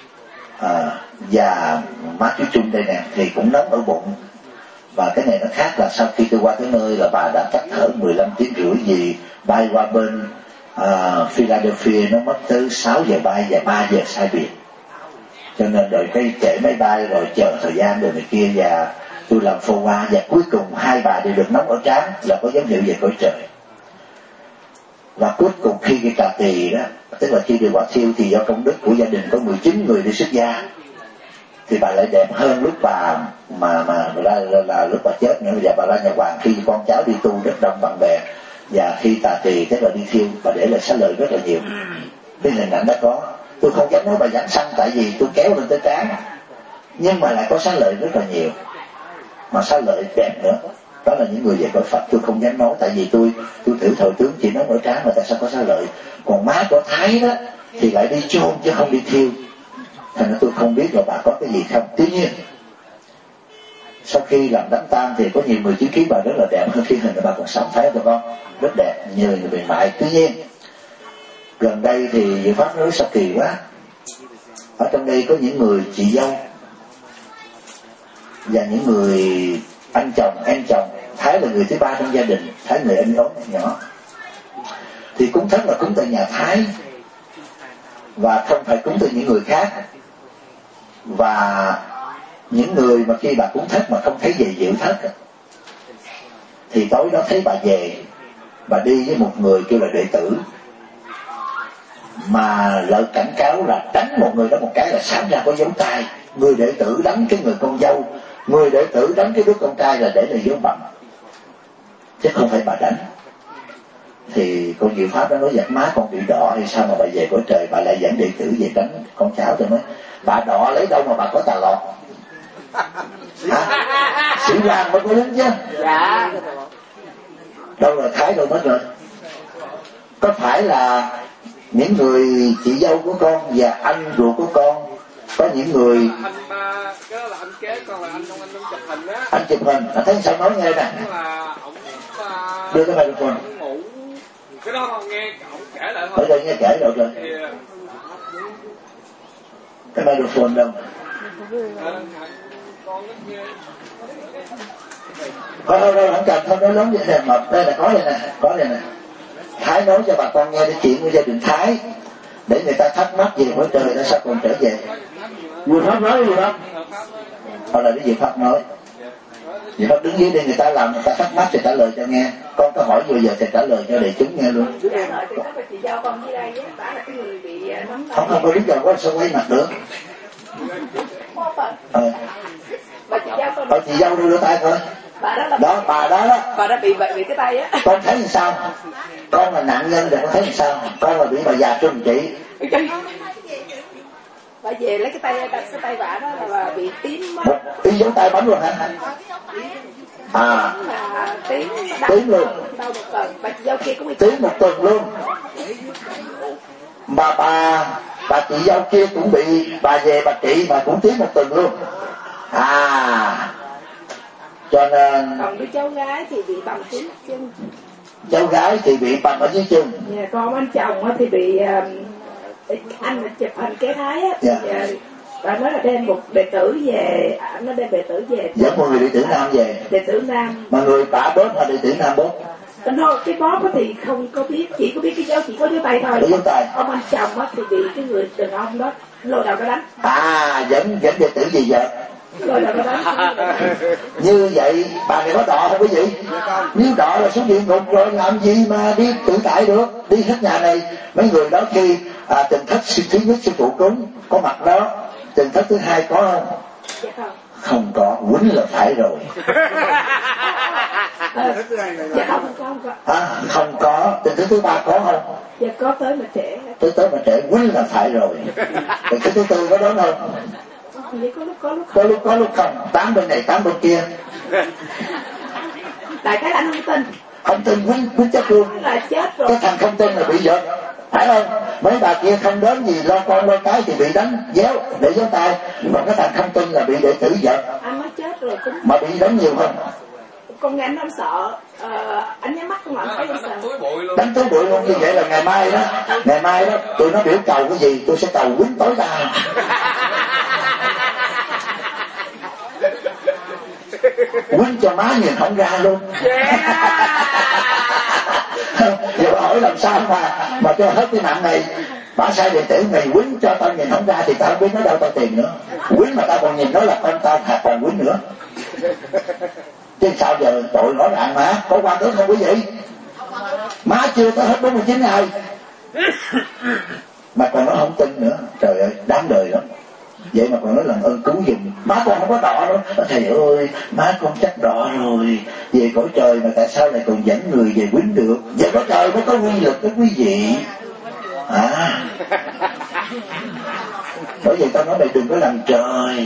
và má chú Trung đây nè, thì cũng nóng ở bụng. Và cái này nó khác là sau khi tôi qua tới nơi là bà đã tắt thở 15 tiếng rưỡi, vì bay qua bên Philadelphia nó mất tới 6 giờ bay và 3 giờ sai biệt, cho nên rồi cái trễ máy bay rồi chờ thời gian rồi này kia, và tôi làm phô qua, và cuối cùng hai bà đều được nóng ở trán, là có dấu hiệu về cõi trời. Và cuối cùng khi cái cà tỳ đó, tức là khi đi quả thiêu, thì do công đức của gia đình có 19 người đi xuất gia, thì bà lại đẹp hơn lúc bà mà là lúc bà chết nữa. Và bà ra nhà hoàng khi con cháu đi tu rất đông bạn bè, và khi tà tỳ tức là đi thiêu, bà để lại xá lợi rất là nhiều. Cái hình ảnh đó có, tôi không dám nói bà giảng sanh, tại vì tôi kéo lên tới trán, nhưng mà lại có xá lợi rất là nhiều, mà xá lợi đẹp nữa. Đó là những người về cõi Phật. Tôi không dám nói, tại vì tôi thử thời tướng chỉ nói ở trán mà tại sao có xá lợi. Còn má của Thái đó thì lại đi chôn chứ không đi thiêu, thành ra tôi không biết là bà có cái gì không. Tuy nhiên sau khi làm đám tang thì có nhiều người chứng kiến bà rất là đẹp hơn khi hình bà còn sống, thấy không con? Rất đẹp, như người mềm mại. Tuy nhiên gần đây thì Diệu Pháp nói sao kỳ quá, ở trong đây có những người chị dâu và những người anh chồng, em chồng, Thái là người thứ ba trong gia đình, Thái người anh ốm nhỏ, thì cúng thất là cúng từ nhà Thái và không phải cúng từ những người khác. Và những người mà khi bà cúng thất mà không thấy về dự thất thì tối đó thấy bà về, bà đi với một người kêu là đệ tử, mà lời cảnh cáo là đánh một người đó một cái là sáng ra có dấu tay. Người đệ tử đánh cái người con dâu, người đệ tử đánh cái đứa con trai là để lại dấu bầm, chứ không phải bà đánh. Thì con Diệu Pháp đã nói giặt má con bị đọ hay sao mà bà về cõi trời, bà lại dẫn đệ tử về đánh con cháu. Tôi nói bà đọ lấy đâu mà bà có tà lọt? Sĩ quan mới có lính chứ. Dạ. Đâu là Thái đâu mất rồi. Có phải là những người chị dâu của con và anh ruột của con, có những người anh ba cái là anh kế con là anh chụp hình á, anh chụp hình, anh thấy sao nói nghe nè, là ổng đưa cái microphone ngủ cái đó không nghe ổng kể lại ở thôi. đây nghe kể rồi rồi Thì cái microphone đâu con rất nghe. Thôi không cần, không nói lớn vậy nè, mà đây là có đây nè. Thái nói cho bà con nghe cái chuyện của gia đình Thái để người ta thắc mắc về cõi trời tại sao còn trở về. Diệu Pháp nói gì đó, hoặc là cái Diệu Pháp nói, Diệu Pháp đứng dưới đây người ta làm, người ta thắc mắc thì trả lời cho nghe. Con có hỏi vừa giờ thì trả lời cho để chúng nghe luôn. Không có lý do quá sao quay mặt được. Chị dâu đưa tay thôi. Đó bà đó bị cái tay á. Con thấy làm sao? Con là nạn nhân thì con thấy làm sao? Con là bị bà già trừng trị. Bà về lấy cái tay vả đó là bà bị tím một tí dấu tay bấm luôn hả? Tím luôn. Đau một tuần. Bà chị dâu kia cũng bị tím một tuần luôn. Mà bà chị dâu kia cũng bị, bà về bà trị mà cũng tím một tuần luôn. Cho nên còn đứa cháu gái thì bị bầm tím chân. Cháu gái thì bị bầm ở dưới chân. Dạ, con anh chồng thì bị anh chụp hình kế Thái á. Dạ. Bà nói là đem một đệ tử về, nó đem đệ tử về. Dẫn một người đệ tử nam về. Đệ tử nam. Mà người bả bóp hay đệ tử nam bóp? Thôi cái bóp thì không có biết, chỉ có biết cái dấu, chỉ có dấu tay thôi. Dấu tay. Ông anh chồng thì bị cái người đàn ông đó lôi đầu nó đánh. Dẫn đệ tử về vợ. Lôi đầu nó đánh. Như vậy bà này có đọ không quý vị? Nếu đọ là xuống địa ngục rồi, làm gì mà đi tự tại được? Đi hết nhà này. Mấy người đó khi tình thất thứ nhất sư phụ cúng có mặt đó, tình thất thứ hai có không? Dạ không. Không có, quýnh là phải rồi. Dạ không có. Không có. Tình thất thứ ba có không? Dạ có tới mà trễ. Tới mà trễ quýnh là phải rồi. Tình thất thứ tư có đó không? Vậy có lúc không. 8 bên này 8 bên kia. Tại cái anh không tin. Không tin quýnh chết luôn. Là chết rồi. Cái thằng không tin là bị giật, phải không? Mấy bà kia không đến gì lo con lo cái thì bị đánh déo để giấu tay, còn cái thằng không tin là bị đệ tử giật. Anh mới chết rồi cũng. Mà bị đánh nhiều không? Con nghe anh không sợ. Anh nhắm mắt không làm thấy không sợ. Đánh túi bụi luôn. Như vậy là ngày mai đó tụi nó biểu cầu cái gì tôi sẽ cầu quýnh tối đa. Quýnh cho má nhìn không ra luôn. Giờ bà hỏi làm sao mà cho hết cái mạng này. Bà sai đệ tử mày quýnh cho tao nhìn không ra thì tao biết nó đâu tao tiền nữa. Quýnh mà tao còn nhìn nó là con tao thà còn quýnh nữa. Chứ sao giờ tội rõ ràng mà. Có quan tướng không quý vị? Má chưa tới hết 49 ngày mà còn nó không tin nữa. Trời ơi đáng đời lắm. Vậy mà còn nói làm ơn cứu giùm. Má con không có đọ đâu. Thầy ơi má con chắc đọ rồi. Về cõi trời mà tại sao lại còn dẫn người về quýnh được? Về cõi trời mới có quy lực đó quý vị. Bởi vậy tao nói mày đừng có làm trời.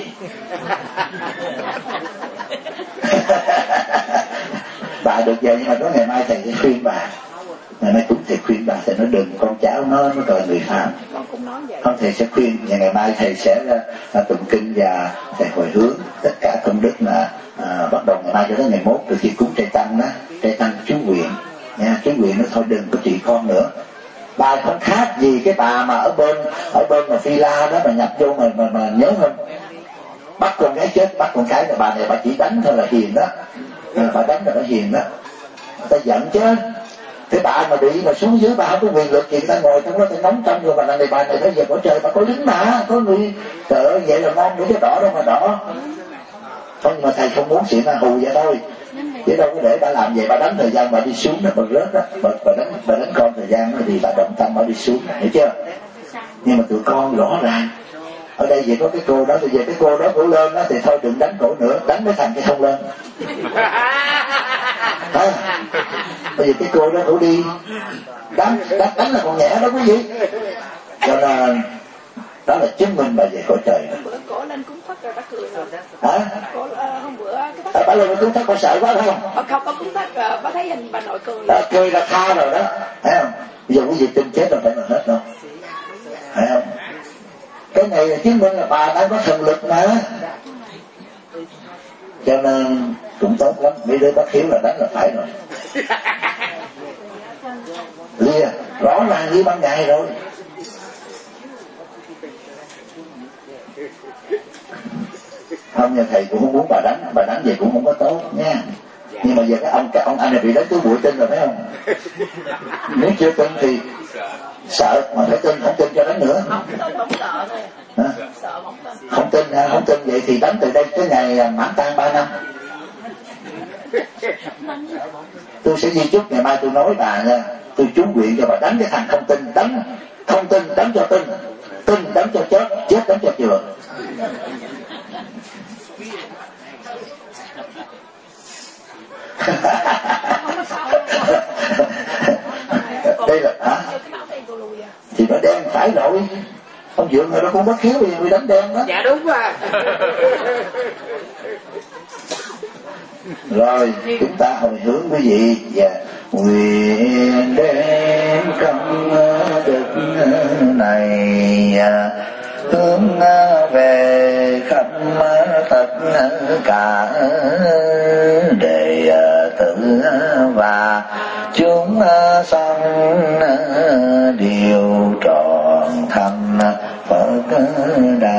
Bà được vậy nhưng mà có ngày mai thầy sẽ khuyên bà. Ngày nay cũng thầy khuyên bà, thầy nói đừng, con cháu nó còn là người phàm. cũng nói vậy. Không, thầy sẽ khuyên và ngày mai thầy sẽ tụng kinh và thầy hồi hướng tất cả công đức là bắt đầu ngày mai cho tới ngày mốt, từ khi cúng trai tăng đó, trai tăng chú nguyện nha, chú nguyện nó thôi đừng có trị con nữa. Bà không khác gì cái bà mà ở bên mà Phi La đó mà nhập vô mà nhớ không, bắt con gái chết, bắt con cái là bà này bà chỉ đánh thôi là hiền đó, bà đánh là bà hiền đó, người ta giận chứ. Cái bà mà bị mà xuống dưới bà không có quyền lực gì, người ta ngồi trong đó, ta nóng trong rồi bà này bây giờ có trời, bà có lính mà, có người trời ơi vậy là ngon nữa chứ, đỏ đâu mà đỏ. Thôi nhưng mà thầy không muốn chuyện là hù vậy thôi, chứ đâu có để bà làm vậy, bà đánh thời gian bà đi xuống đó, bà rớt đó, bà đánh con thời gian đó thì bà động tâm bà đi xuống, hiểu chưa? Nhưng mà tụi con rõ ràng ở đây vậy có cái cô đó, bây giờ cái cô đó cổ lên đó thì thôi đừng đánh cổ nữa, đánh mấy thằng cái không lên. Bây giờ cái cô đó cổ đi đánh là còn nhẹ đó quý vị, cho nên đó là chứng minh bà về cõi trời. Bữa cổ lên cúng thất rồi bà cười rồi. Hả? Cổ hôm bữa cái thất. Bà lên cúng thất có sợ quá phải không? Không, bà cúng thất rồi bà thấy hình bà nội cười. Cười là tha rồi đó, thấy không? Bây giờ quý vị tin chết rồi phải là hết đâu, thấy không? Cái này là chứng minh là bà đã có thần lực mà, cho nên cũng tốt lắm. Mấy đứa bác hiếu là đánh là phải rồi, lia rõ ràng như ban ngày rồi. Không, nhà thầy cũng không muốn bà đánh vậy cũng không có tốt nha. Nhưng mà giờ cái ông anh này bị đánh túi bụi tin rồi phải không? Nếu chưa tin thì sợ, mà phải tin, không tin cho đánh nữa. Không sợ thôi. Hả? Sợ không tin ha, không tin vậy thì đánh từ đây tới ngày mãn tang 3 năm. Tôi sẽ di chúc ngày mai tôi nói bà nha, tôi chú nguyện cho bà đánh cái thằng không tin, không tin đánh cho tin đánh cho chết đánh cho chừa. Đây là hả? Thì nó đen phải rồi, ông Dượng rồi nó cũng bất hiếu vì đánh đen đó. Dạ đúng rồi. Rồi chúng ta hồi hướng quý vị và nguyện đem công đức này hướng về khắp tất cả đệ tử và chúng sanh đều trọn thành Phật đạo.